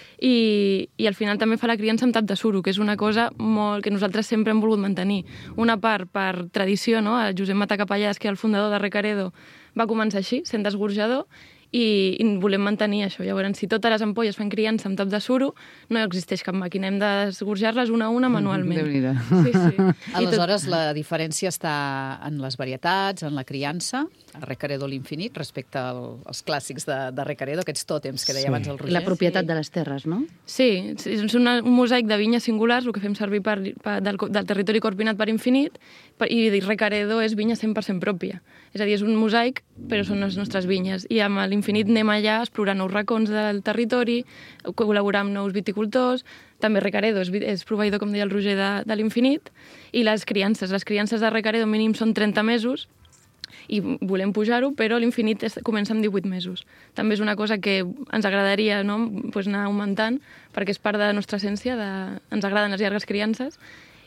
Speaker 12: i, i al final també fa la criança amb tap de suro, que és una cosa molt que nosaltres sempre hem volgut mantenir. Una part per tradició, no? El Josep Matacapallàs, que és el fundador de Recaredo, va començar així, sent esgorjador, i, i volem mantenir això. Llavors, si totes les ampolles fan criança amb tap de suro, no existeix cap màquina. Hem d'esgorjar-les una a una manualment.
Speaker 10: Déu-n'hi-do.
Speaker 12: Sí, sí.
Speaker 1: Aleshores, tot... la diferència està en les varietats, en la criança, a Recaredo l'Infinit, respecte al, als clàssics de, de Recaredo, aquests tòtems que deia sí. abans el Roger.
Speaker 10: La propietat sí. de les terres, no?
Speaker 12: Sí, és una, un mosaic de vinyes singulars, el que fem servir per, per, del, del territori Corpinat per Infinit, per, i Recaredo és vinya cent per cent pròpia. És a dir, és un mosaic, però són les nostres vinyes. I amb l'Infinit anem allà a explorar nous racons del territori, col·laborar amb nous viticultors, també Recaredo és, és proveïdor, com deia el Roger, de, de l'Infinit, i les criances. Les criances de Recaredo mínim són trenta mesos, i volem pujar-ho, però l'Infinit comença amb divuit mesos. També és una cosa que ens agradaria, no? Pues anar augmentant, perquè és part de la nostra essència, de... ens agraden les llargues criances,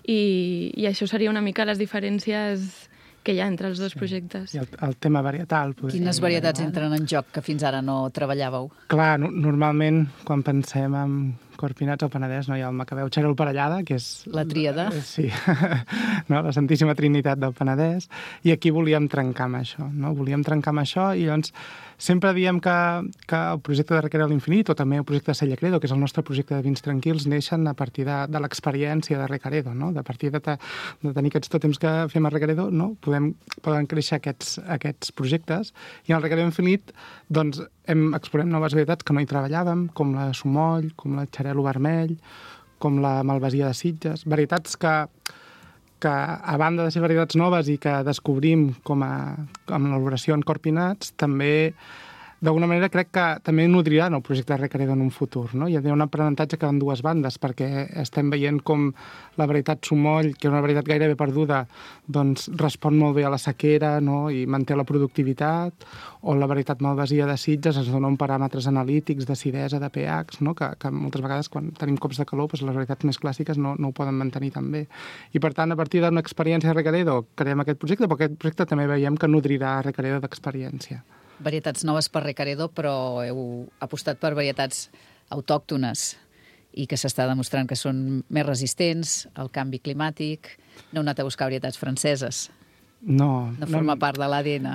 Speaker 12: i, i això seria una mica les diferències que hi ha entre els dos sí. projectes.
Speaker 11: I el, el tema varietal.
Speaker 1: Quines varietats entren en joc que fins ara no treballàveu?
Speaker 11: Clar, no, normalment, quan pensem en Corpinats o Penedès, no hi ha el Macabeu Xarol Parellada, que és...
Speaker 1: La tríada.
Speaker 11: Sí, no? La Santíssima Trinitat del Penedès, i aquí volíem trencar amb això, no? Volíem trencar amb això, i llavors sempre diem que, que el projecte de Recaredo a l'Infinit, o també el projecte de Cella Credo, que és el nostre projecte de vins tranquils, neixen a partir de, de l'experiència de Recaredo, no? De partir de, te, de tenir aquests tòtems que fem a Recaredo, no? Podem, poden créixer aquests, aquests projectes, i en el Recaredo Infinit, doncs, hem, explorem noves varietats que no hi treballàvem, com la Sumoll, com la Xarel·lo Vermell, com la Malvasia de Sitges, varietats que, que a banda de ser varietats noves i que descobrim com a, amb l'elaboració en Corpinats, també d'alguna manera crec que també nutriran el projecte de Recaredo en un futur, no? Hi ha un aprenentatge que va en dues bandes, perquè estem veient com la varietat Sumoll, que és una varietat gairebé perduda, doncs respon molt bé a la sequera, no? I manté la productivitat, o la varietat Malvasia de Sitges ens dona un paràmetres analítics d'acidesa, de pH, no? que, que moltes vegades quan tenim cops de calor doncs les varietats més clàssiques no, no ho poden mantenir tan bé. I per tant, a partir d'una experiència de Recaredo, creem aquest projecte, però aquest projecte també veiem que nodrirà Recaredo d'experiència.
Speaker 1: Varietats noves per Recaredo, però heu apostat per varietats autòctones i que s'està demostrant que són més resistents al canvi climàtic. No heu anat a buscar varietats franceses?
Speaker 11: No.
Speaker 1: No forma no... part de l'A D N?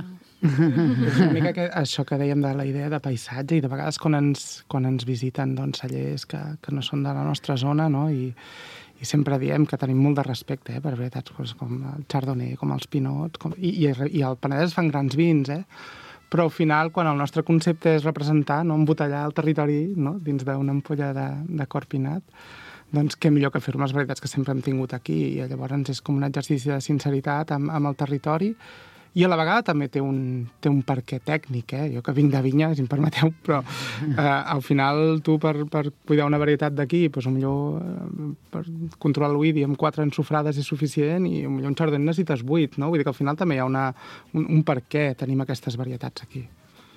Speaker 11: És una mica que, això que dèiem de la idea de paisatge, i de vegades quan ens, quan ens visiten doncs, cellers que, que no són de la nostra zona, no? I, i sempre diem que tenim molt de respecte eh, per varietats doncs, com el Chardonnay, com els Pinots, com... I, i, i al Penedès fan grans vins, eh? Però al final, quan el nostre concepte és representar, no, embotellar el territori no, dins d'una ampolla de, de Corpinat, doncs què millor que fer-ho amb les varietats que sempre hem tingut aquí. I llavors és com un exercici de sinceritat amb, amb el territori, i a la vegada també té un, té un perquè tècnic, eh? Jo que vinc de vinya, si em permeteu, però eh, al final tu per, per cuidar una varietat d'aquí, doncs millor eh, per controlar l'oïdi amb quatre ensofrades és suficient, i millor un Chardonnay necessites vuit, no? Vull dir que al final també hi ha una, un, un per què tenim aquestes varietats aquí.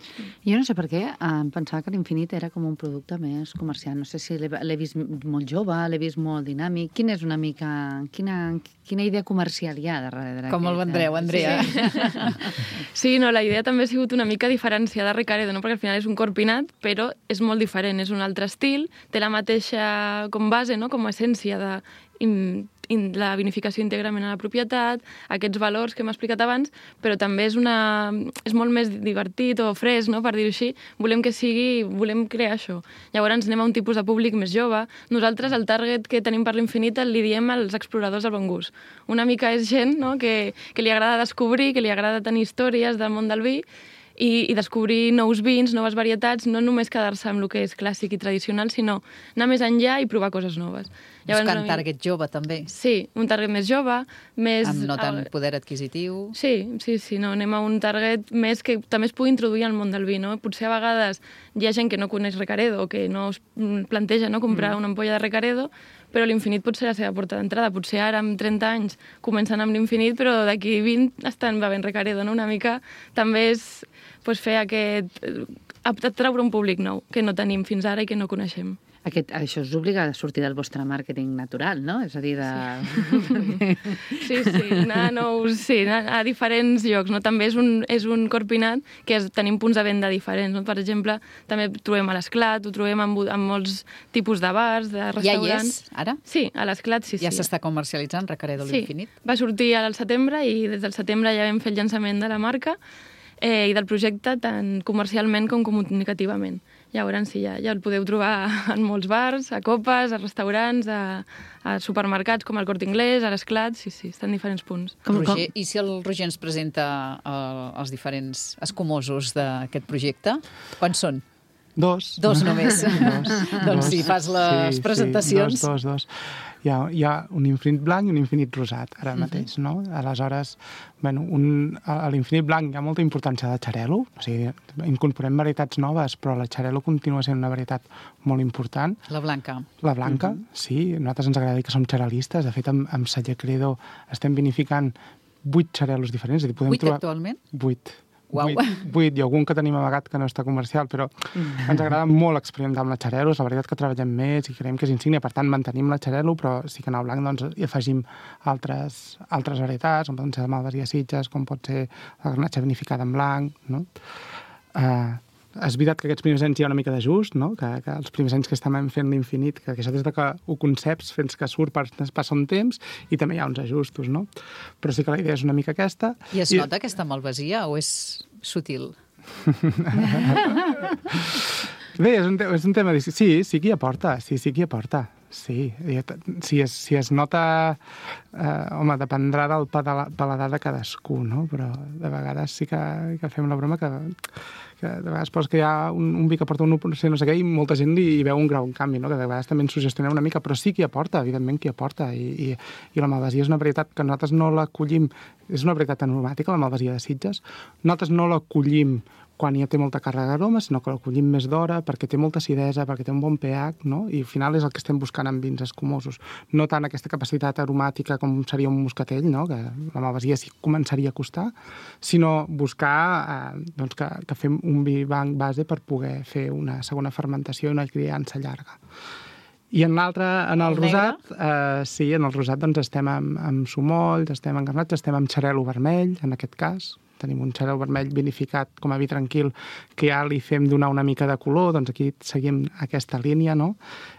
Speaker 10: Jo no sé per què, em pensava que l'Infinit era com un producte més comercial. No sé si l'he vist molt jove, l'he vist molt dinàmic. Quina és una mica... Quina, quina idea comercial hi ha darrere?
Speaker 1: Com el vendreu, Andrea?
Speaker 12: Sí. Sí, no, la idea també ha sigut una mica diferenciar de Recaredo, no? Perquè al final és un Corpinat, però és molt diferent, és un altre estil, té la mateixa com base, no? Com a essència de in, in, la vinificació íntegrament a la propietat, aquests valors que hem explicat abans, però també és, una, és molt més divertit o fresc, no? Per dir-ho així. Volem que sigui, volem crear això. Llavors anem a un tipus de públic més jove. Nosaltres el target que tenim per l'Infinit li diem als exploradors del bon gust. Una mica és gent, no? que, que li agrada descobrir, que li agrada tenir històries del món del vi, i, i descobrir nous vins, noves varietats, no només quedar-se amb el que és clàssic i tradicional, sinó anar més enllà i provar coses noves.
Speaker 1: Llavors, buscant target jove, també.
Speaker 12: Sí, un target més jove, més...
Speaker 1: Amb no tant poder adquisitiu.
Speaker 12: Sí, sí, sí, no, anem a un target més que també es pugui introduir al món del vi, no? Potser a vegades hi ha gent que no coneix Recaredo, que no es planteja no, comprar mm. una ampolla de Recaredo, però l'Infinit pot ser la seva porta d'entrada. Potser ara, amb trenta anys, comencen amb l'Infinit, però d'aquí vint estan bevent Recaredo, no? Una mica també és pues, fer aquest... treure un públic nou, que no tenim fins ara i que no coneixem.
Speaker 10: Aquest, això us obliga a sortir del vostre màrqueting natural, no? És a dir, de...
Speaker 12: Sí, sí, anar a nous, sí, anar a diferents llocs, no? També és un, és un corpinat que és, tenim punts de venda diferents, no? Per exemple, també trobem a l'Esclat, ho trobem en, en molts tipus de bars, de restaurants.
Speaker 1: Ja hi és, ara?
Speaker 12: Sí, a l'Esclat, sí,
Speaker 1: ja
Speaker 12: sí.
Speaker 1: Ja s'està comercialitzant, Recaredo
Speaker 12: sí.
Speaker 1: l'Infinit?
Speaker 12: Va sortir al setembre i des del setembre ja vam fer el llançament de la marca eh, i del projecte tant comercialment com comunicativament. Llavors, sí, ja, ja el podeu trobar en molts bars, a copes, a restaurants, a, a supermercats com el Corte Inglés, a l'Esclat, sí, sí, està en diferents punts.
Speaker 1: Com, Roger, com... I si el Roger ens presenta uh, els diferents escumosos d'aquest projecte, quants són?
Speaker 11: Dos.
Speaker 1: Dos només.
Speaker 11: dos.
Speaker 1: Doncs sí, fas les
Speaker 11: sí,
Speaker 1: presentacions.
Speaker 11: Sí, dos, dos, dos. Hi ha, hi ha un infinit blanc i un infinit rosat, ara mateix, uh -huh. no? Aleshores, bueno, un, a l'infinit blanc hi ha molta importància de xarel·lo, o sigui, incorporem varietats noves, però la xarel·lo continua sent una varietat molt important.
Speaker 1: La blanca.
Speaker 11: La blanca, uh -huh. sí. A nosaltres ens agrada dir que som xarel·listes. De fet, amb, amb Celler Credo estem vinificant vuit xarel·los diferents. És a dir, podem
Speaker 1: vuit
Speaker 11: trobar...
Speaker 1: actualment?
Speaker 11: Vuit.
Speaker 1: Uau.
Speaker 11: Vuit, vuit, i algun que tenim amagat que no està comercial, però mm. ens agrada molt experimentar amb la xarel·lo, és la veritat que treballem més i creiem que és insígnia, per tant mantenim la xarel·lo, però sí que en el blanc doncs, hi afegim altres, altres varietats, com poden ser la Malvasia Sitges, com pot ser la garnatxa vinificada en blanc, no? Uh, és veritat que aquests primers anys hi ha una mica d'ajust, no? que, que els primers anys que estem fent l'Infinit, que, que això des de que ho conceps fins que surt passa un temps, i també hi ha uns ajustos, no? Però sí que la idea és una mica aquesta.
Speaker 1: I es
Speaker 11: I...
Speaker 1: nota aquesta malvasia o és sutil?
Speaker 11: Bé, és un, és un tema... Sí, sí que hi aporta, sí, sí que hi aporta. Sí, si es, si es nota... Eh, home, dependrà del paladar de cadascú, no? Però de vegades sí que, que fem la broma que, que de vegades pos que hi ha un, un vi que porta un u per cent no sé què i molta gent li, hi veu un grau en canvi, no? Que de vegades també ens sugestionem una mica, però sí que hi aporta, evidentment que hi aporta. I, i, i la malvasia és una varietat que nosaltres no la collim, és una varietat aromàtica, la malvasia de Sitges, nosaltres no la collim quan ja té molta càrrega d'aroma, sinó que la collim més d'hora perquè té molta acidesa, perquè té un bon pH, no? I al final és el que estem buscant en vins escumosos. No tant aquesta capacitat aromàtica com seria un moscatell, no? Que la malvasia sí començaria a costar, sinó buscar eh, doncs que, que fem un vi blanc base per poder fer una segona fermentació i una criança llarga. I en l'altre, en el, el rosat, eh, sí, en el rosat doncs estem amb, amb sumolls, estem amb garnatxa, estem amb xarel·lo vermell, en aquest cas. Tenim un xarel·lo vermell vinificat com a vi tranquil que ja li fem donar una mica de color, doncs aquí seguim aquesta línia, no?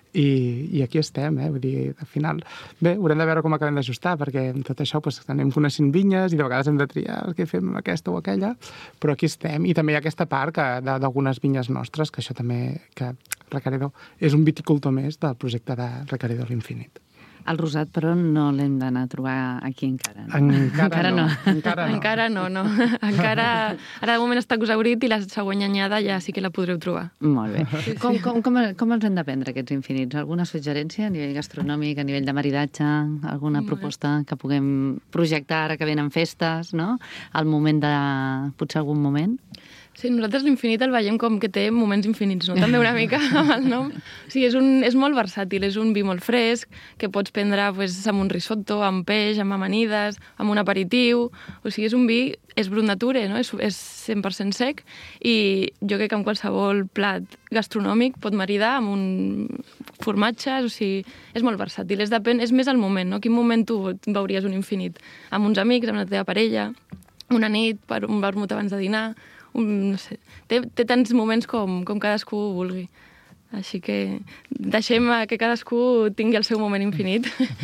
Speaker 11: I, i aquí estem, eh? Vull dir, al final... Bé, haurem de veure com acabem d'ajustar, perquè amb tot això doncs, anem coneixent vinyes i de vegades hem de triar què fem aquesta o aquella, però aquí estem. I també hi ha aquesta part d'algunes vinyes nostres, que això també... que Recaredo és un viticultor més del projecte de Recaredo l'Infinit.
Speaker 10: El rosat, però, no l'hem d'anar a trobar aquí encara. No?
Speaker 11: Encara, encara no.
Speaker 10: no.
Speaker 11: Encara no.
Speaker 12: Encara no, no. Encara... Ara de moment està exaurit i la següent anyada ja sí que la podreu trobar.
Speaker 10: Molt bé. Sí, sí. Com, com, com, com els hem de prendre, aquests infinits? Alguna suggerència a nivell gastronòmic, a nivell de maridatge? Alguna proposta que puguem projectar ara que venen festes, no? Al moment de... potser algun moment?
Speaker 12: Sí, nosaltres l'Infinit el veiem com que té moments infinits, no? També una mica amb el nom. Sí, és, un, és molt versàtil, és un vi molt fresc, que pots prendre pues, amb un risotto, amb peix, amb amanides, amb un aperitiu... O sigui, és un vi, és brut nature, no? És, és cent per cent sec, i jo crec que amb qualsevol plat gastronòmic pot maridar amb un formatges, o sigui, és molt versàtil, és, depèn, és més el moment, no? Quin moment tu veuries un Infinit? Amb uns amics, amb la teva parella, una nit, per un vermut abans de dinar... Un, no sé, té, té tants moments com, com cadascú vulgui. Així que deixem que cadascú tingui el seu moment infinit.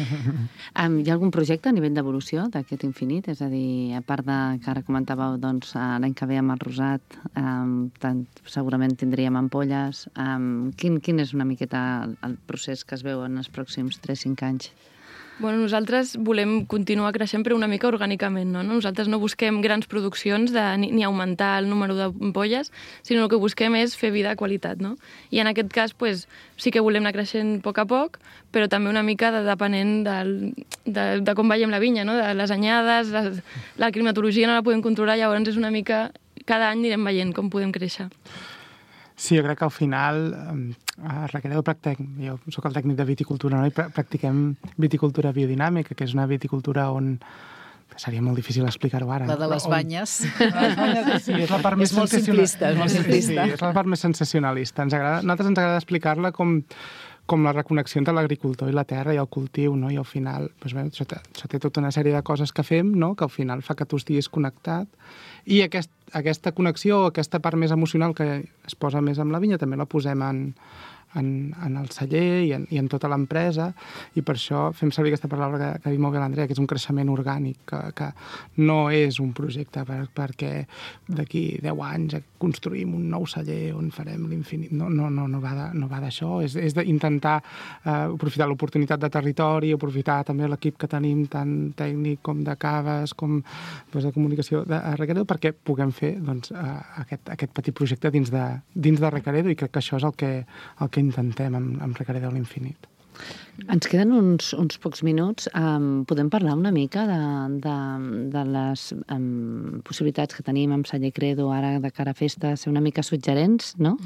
Speaker 10: Um, hi ha algun projecte a nivell d'evolució d'aquest infinit? És a dir, a part de que ara comentàveu doncs, l'any que ve amb el rosat, um, tant, segurament tindríem ampolles. Um, quin, quin és una miqueta el, el procés que es veu en els pròxims tres cinc anys?
Speaker 12: Bueno, nosaltres volem continuar creixent, però una mica orgànicament, no? Nosaltres no busquem grans produccions de, ni, ni augmentar el número d'ampolles, sinó el que busquem és fer vida de qualitat, no? I en aquest cas, pues, sí que volem anar creixent a poc a poc, però també una mica de, depenent del, de, de com veiem la vinya, no? De les anyades, les, la climatologia no la podem controlar, llavors és una mica... Cada any anirem veient com podem créixer.
Speaker 11: Sí, jo crec que al final a Recaredo practiquem, jo soc el tècnic de viticultura, no? I practiquem viticultura biodinàmica, que és una viticultura on seria molt difícil explicar-ho ara.
Speaker 1: La de les banyes.
Speaker 11: Les banyes, sí, és la part més
Speaker 1: és molt simplista, és molt simplista.
Speaker 11: Sí, és la part més sensacionalista. Ens agrada, a nosaltres ens agrada explicar-la com, com la reconnexió entre l'agricultor i la terra i el cultiu, no? I al final, doncs bé, això, té, això té tota una sèrie de coses que fem, no? Que al final fa que tu estiguis connectat. I aquest, aquesta connexió, aquesta part més emocional que es posa més amb la vinya, també la posem en, en, en el celler i en, i en tota l'empresa, i per això fem servir aquesta paraula que, que ha dit molt bé l'Andrea, que és un creixement orgànic, que, que no és un projecte per, perquè d'aquí deu anys construïm un nou celler on farem l'infinit. No, no, no, no va de, no va d'això, és, és d'intentar eh, aprofitar l'oportunitat de territori, aprofitar també l'equip que tenim, tant tècnic com de caves, com doncs, de comunicació de Recaredo, perquè puguem fer doncs, eh, aquest, aquest petit projecte dins de, dins de Recaredo, i crec que això és el que, el que intentem amb, amb Recaredo a l'infinit.
Speaker 10: Ens queden uns, uns pocs minuts. Um, podem parlar una mica de, de, de les um, possibilitats que tenim amb Celler Credo ara de cara a festes, ser una mica suggerents, no?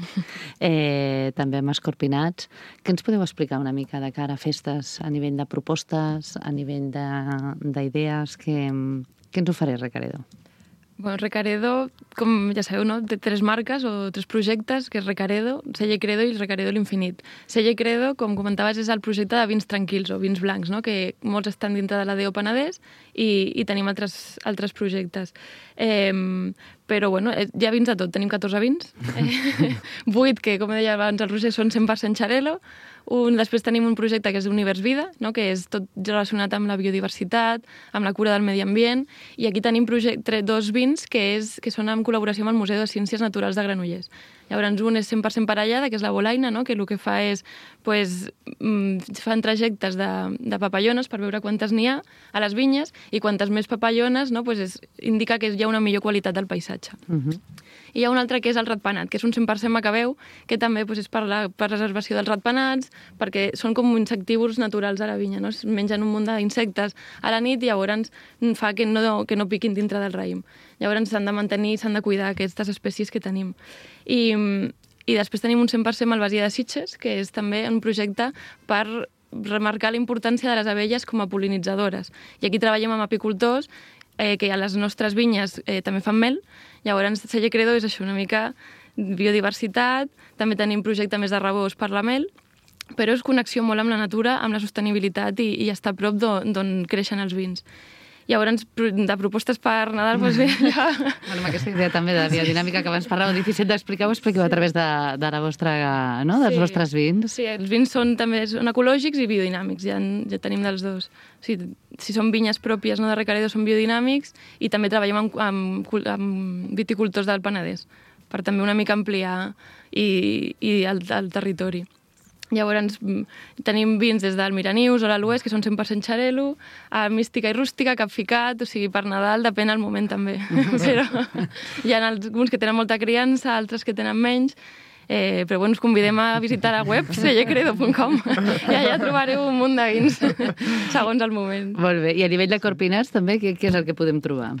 Speaker 10: Eh, també amb escorpinats. Què ens podeu explicar una mica de cara a festes a nivell de propostes, a nivell d'idees? Què, què ens ofereix Recaredo?
Speaker 12: Bueno, Recaredo, com ja sabeu, no? Té tres marques o tres projectes, que és Recaredo, Celler Credo i Recaredo l'Infinit. Celler Credo, com comentaves, és el projecte de vins tranquils o vins blancs, no? Que molts estan dintre de la D O Penedès i, i tenim altres, altres projectes. Eh, però, bueno, hi ha vins de tot. Tenim catorze vins, eh, vuit que, com deia abans el Roger, són cent per cent Xarel·lo. Un, després tenim un projecte que és Univers Vida, no? Que és tot relacionat amb la biodiversitat, amb la cura del medi ambient, i aquí tenim projecte, dos vins que, és, que són en col·laboració amb el Museu de Ciències Naturals de Granollers. Llavors, un és cent per cent parellada, que és la Bolaina, no? Que el que fa és, pues, fan trajectes de, de papallones per veure quantes n'hi ha a les vinyes, i quantes més papallones, no? Pues és, indica que hi ha una millor qualitat del paisatge. Uh-huh. I hi ha un altre que és el ratpenat, que és un cent per cent macabeu, que també pues, és per la per reservació dels ratpenats, perquè són com insectívors naturals a la vinya, no? Es mengen un munt d'insectes a la nit i llavors fa que no, que no piquin dintre del raïm. Llavors s'han de mantenir, s'han de cuidar aquestes espècies que tenim. I, i després tenim un cent per cent malvasia de Sitges, que és també un projecte per remarcar la importància de les abelles com a pol·linitzadores. I aquí treballem amb apicultors, eh, que a les nostres vinyes eh, també fan mel. Llavors, Celler Credo és això, una mica biodiversitat, també tenim projecte més de rebost per la mel, però és connexió molt amb la natura, amb la sostenibilitat i, i estar a prop d'on creixen els vins. Llavors, de propostes per Nadal, doncs bé, ja...
Speaker 10: Bueno, amb aquesta idea també de la biodinàmica que abans parlàveu, difícil d'explicar, ho expliqueu a través de, de la vostra, no? dels sí. vostres vins.
Speaker 12: Sí, els vins són també són ecològics i biodinàmics, ja, ja tenim dels dos. O sigui, si són vinyes pròpies, no, de Recaredo, són biodinàmics, i també treballem amb, amb, amb viticultors del Penedès, per també una mica ampliar i, i el, el territori. Llavors tenim vins des del Miranius o l'Aloès, que són cent per cent Xarel·lo, a Mística i Rústica, Capficat, o sigui, per Nadal depèn el moment també. Però hi ha alguns que tenen molta criança, altres que tenen menys, eh, però bueno, us convidem a visitar la web celler credo punt com i allà trobareu un munt de vins, segons el moment.
Speaker 10: Molt bé, i a nivell de corpinats també, què, què és el que podem trobar?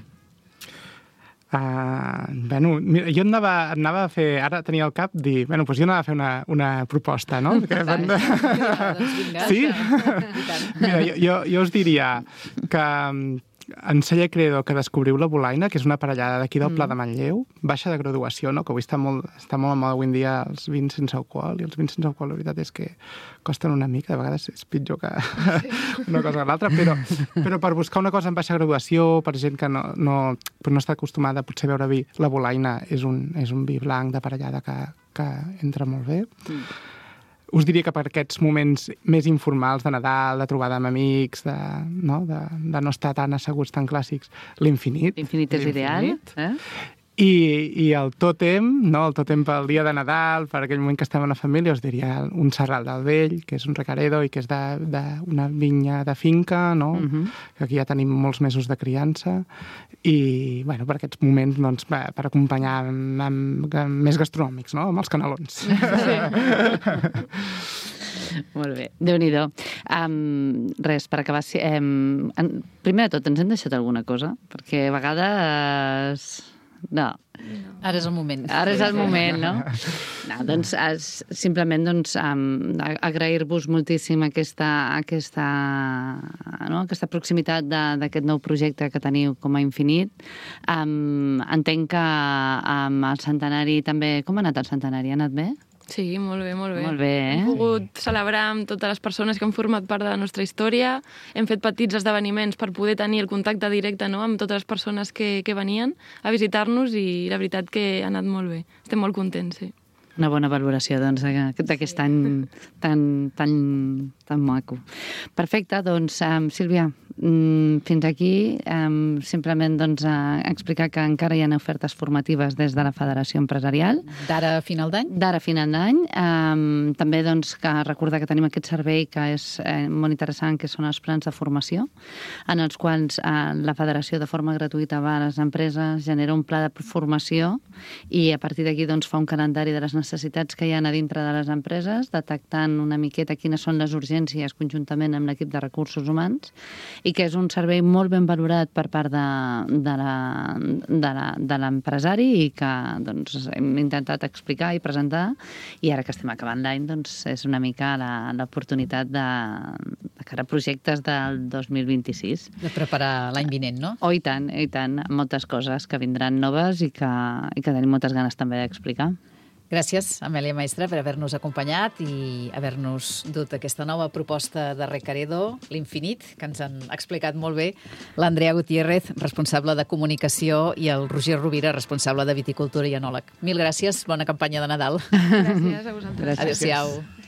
Speaker 11: Uh, bueno, mira, jo anava, anava a fer, ara tenia al cap dir, bueno, doncs jo anava a fer una, una proposta, no? Que van de... Sí? Mira, jo, jo, jo us diria que en Celler Credo que descobriu la Bolaina, que és una parellada d'aquí del Pla de Manlleu, baixa de graduació, no? Que avui està molt, està molt a moda avui en dia els vins sense alcohol, i els vins sense alcohol la veritat és que costen una mica, de vegades és pitjor que una cosa o l'altra, però, però per buscar una cosa en baixa graduació, per gent que no, no, no està acostumada potser a veure vi, la Bolaina és un, és un vi blanc de parellada que, que entra molt bé. Mm. Us diria que per aquests moments més informals de Nadal, de trobada amb amics, de no, de, de no estar tan asseguts, tan clàssics, l'Infinit.
Speaker 10: L'Infinit és ideal, eh?
Speaker 11: I, i el tòtem, no? El tòtem pel dia de Nadal, per aquell moment que estem en la família, us diria un Serral del Vell, que és un Recaredo i que és d'una vinya de finca, no? Uh-huh. Que aquí ja tenim molts mesos de criança, i bueno, per aquests moments doncs, per acompanyar amb, amb, amb més gastronòmics, no? Amb els canelons. Sí.
Speaker 10: Molt bé, Déu-n'hi-do. Um, res, per acabar... Um, en, primer de tot, ens hem deixat alguna cosa? Perquè a vegades... No.
Speaker 1: no. Ara és el moment.
Speaker 10: Ara és el moment, no? No, doncs, es, simplement doncs, um, agrair-vos moltíssim aquesta, aquesta, no? aquesta proximitat d'aquest nou projecte que teniu com a Infinit. Um, entenc que um, el centenari també... Com ha anat el centenari? Ha anat bé?
Speaker 12: Sí, molt bé, molt bé.
Speaker 10: Molt bé, eh?
Speaker 12: Hem pogut celebrar amb totes les persones que han format part de la nostra història, hem fet petits esdeveniments per poder tenir el contacte directe, no?, amb totes les persones que, que venien a visitar-nos i la veritat que ha anat molt bé. Estem molt contents, sí.
Speaker 10: Una bona valoració, doncs, d'aquest any tan, tan, tan maco. Perfecte, doncs, um, Sílvia, um, fins aquí. Um, simplement, doncs, uh, explicar que encara hi ha ofertes formatives des de la Federació Empresarial.
Speaker 1: D'ara a final d'any?
Speaker 10: D'ara a final d'any. Um, també, doncs, que recordar que tenim aquest servei que és eh, molt interessant, que són els plans de formació, en els quals uh, la Federació de forma gratuïta va a les empreses, genera un pla de formació i a partir d'aquí, doncs, fa un calendari de les necessitats que hi ha a dintre de les empreses, detectant una miqueta quines són les urgències conjuntament amb l'equip de recursos humans, i que és un servei molt ben valorat per part de, de, la, de, la, de l'empresari i que, doncs, hem intentat explicar i presentar, i ara que estem acabant l'any, doncs, és una mica la, l'oportunitat de, de cara a projectes del dos mil vint-i-sis.
Speaker 1: De preparar l'any vinent, no?
Speaker 10: Oh, i tant, i tant. Moltes coses que vindran noves i que, i que tenim moltes ganes també d'explicar.
Speaker 1: Gràcies, Amèlia Maestre, per haver-nos acompanyat i haver-nos dut aquesta nova proposta de Recaredo, l'Infinit, que ens han explicat molt bé l'Andrea Gutiérrez, responsable de comunicació, i el Roger Rovira, responsable de viticultura i enòleg. Mil gràcies, bona campanya de Nadal.
Speaker 12: Gràcies a vosaltres.
Speaker 1: Adéu-siau.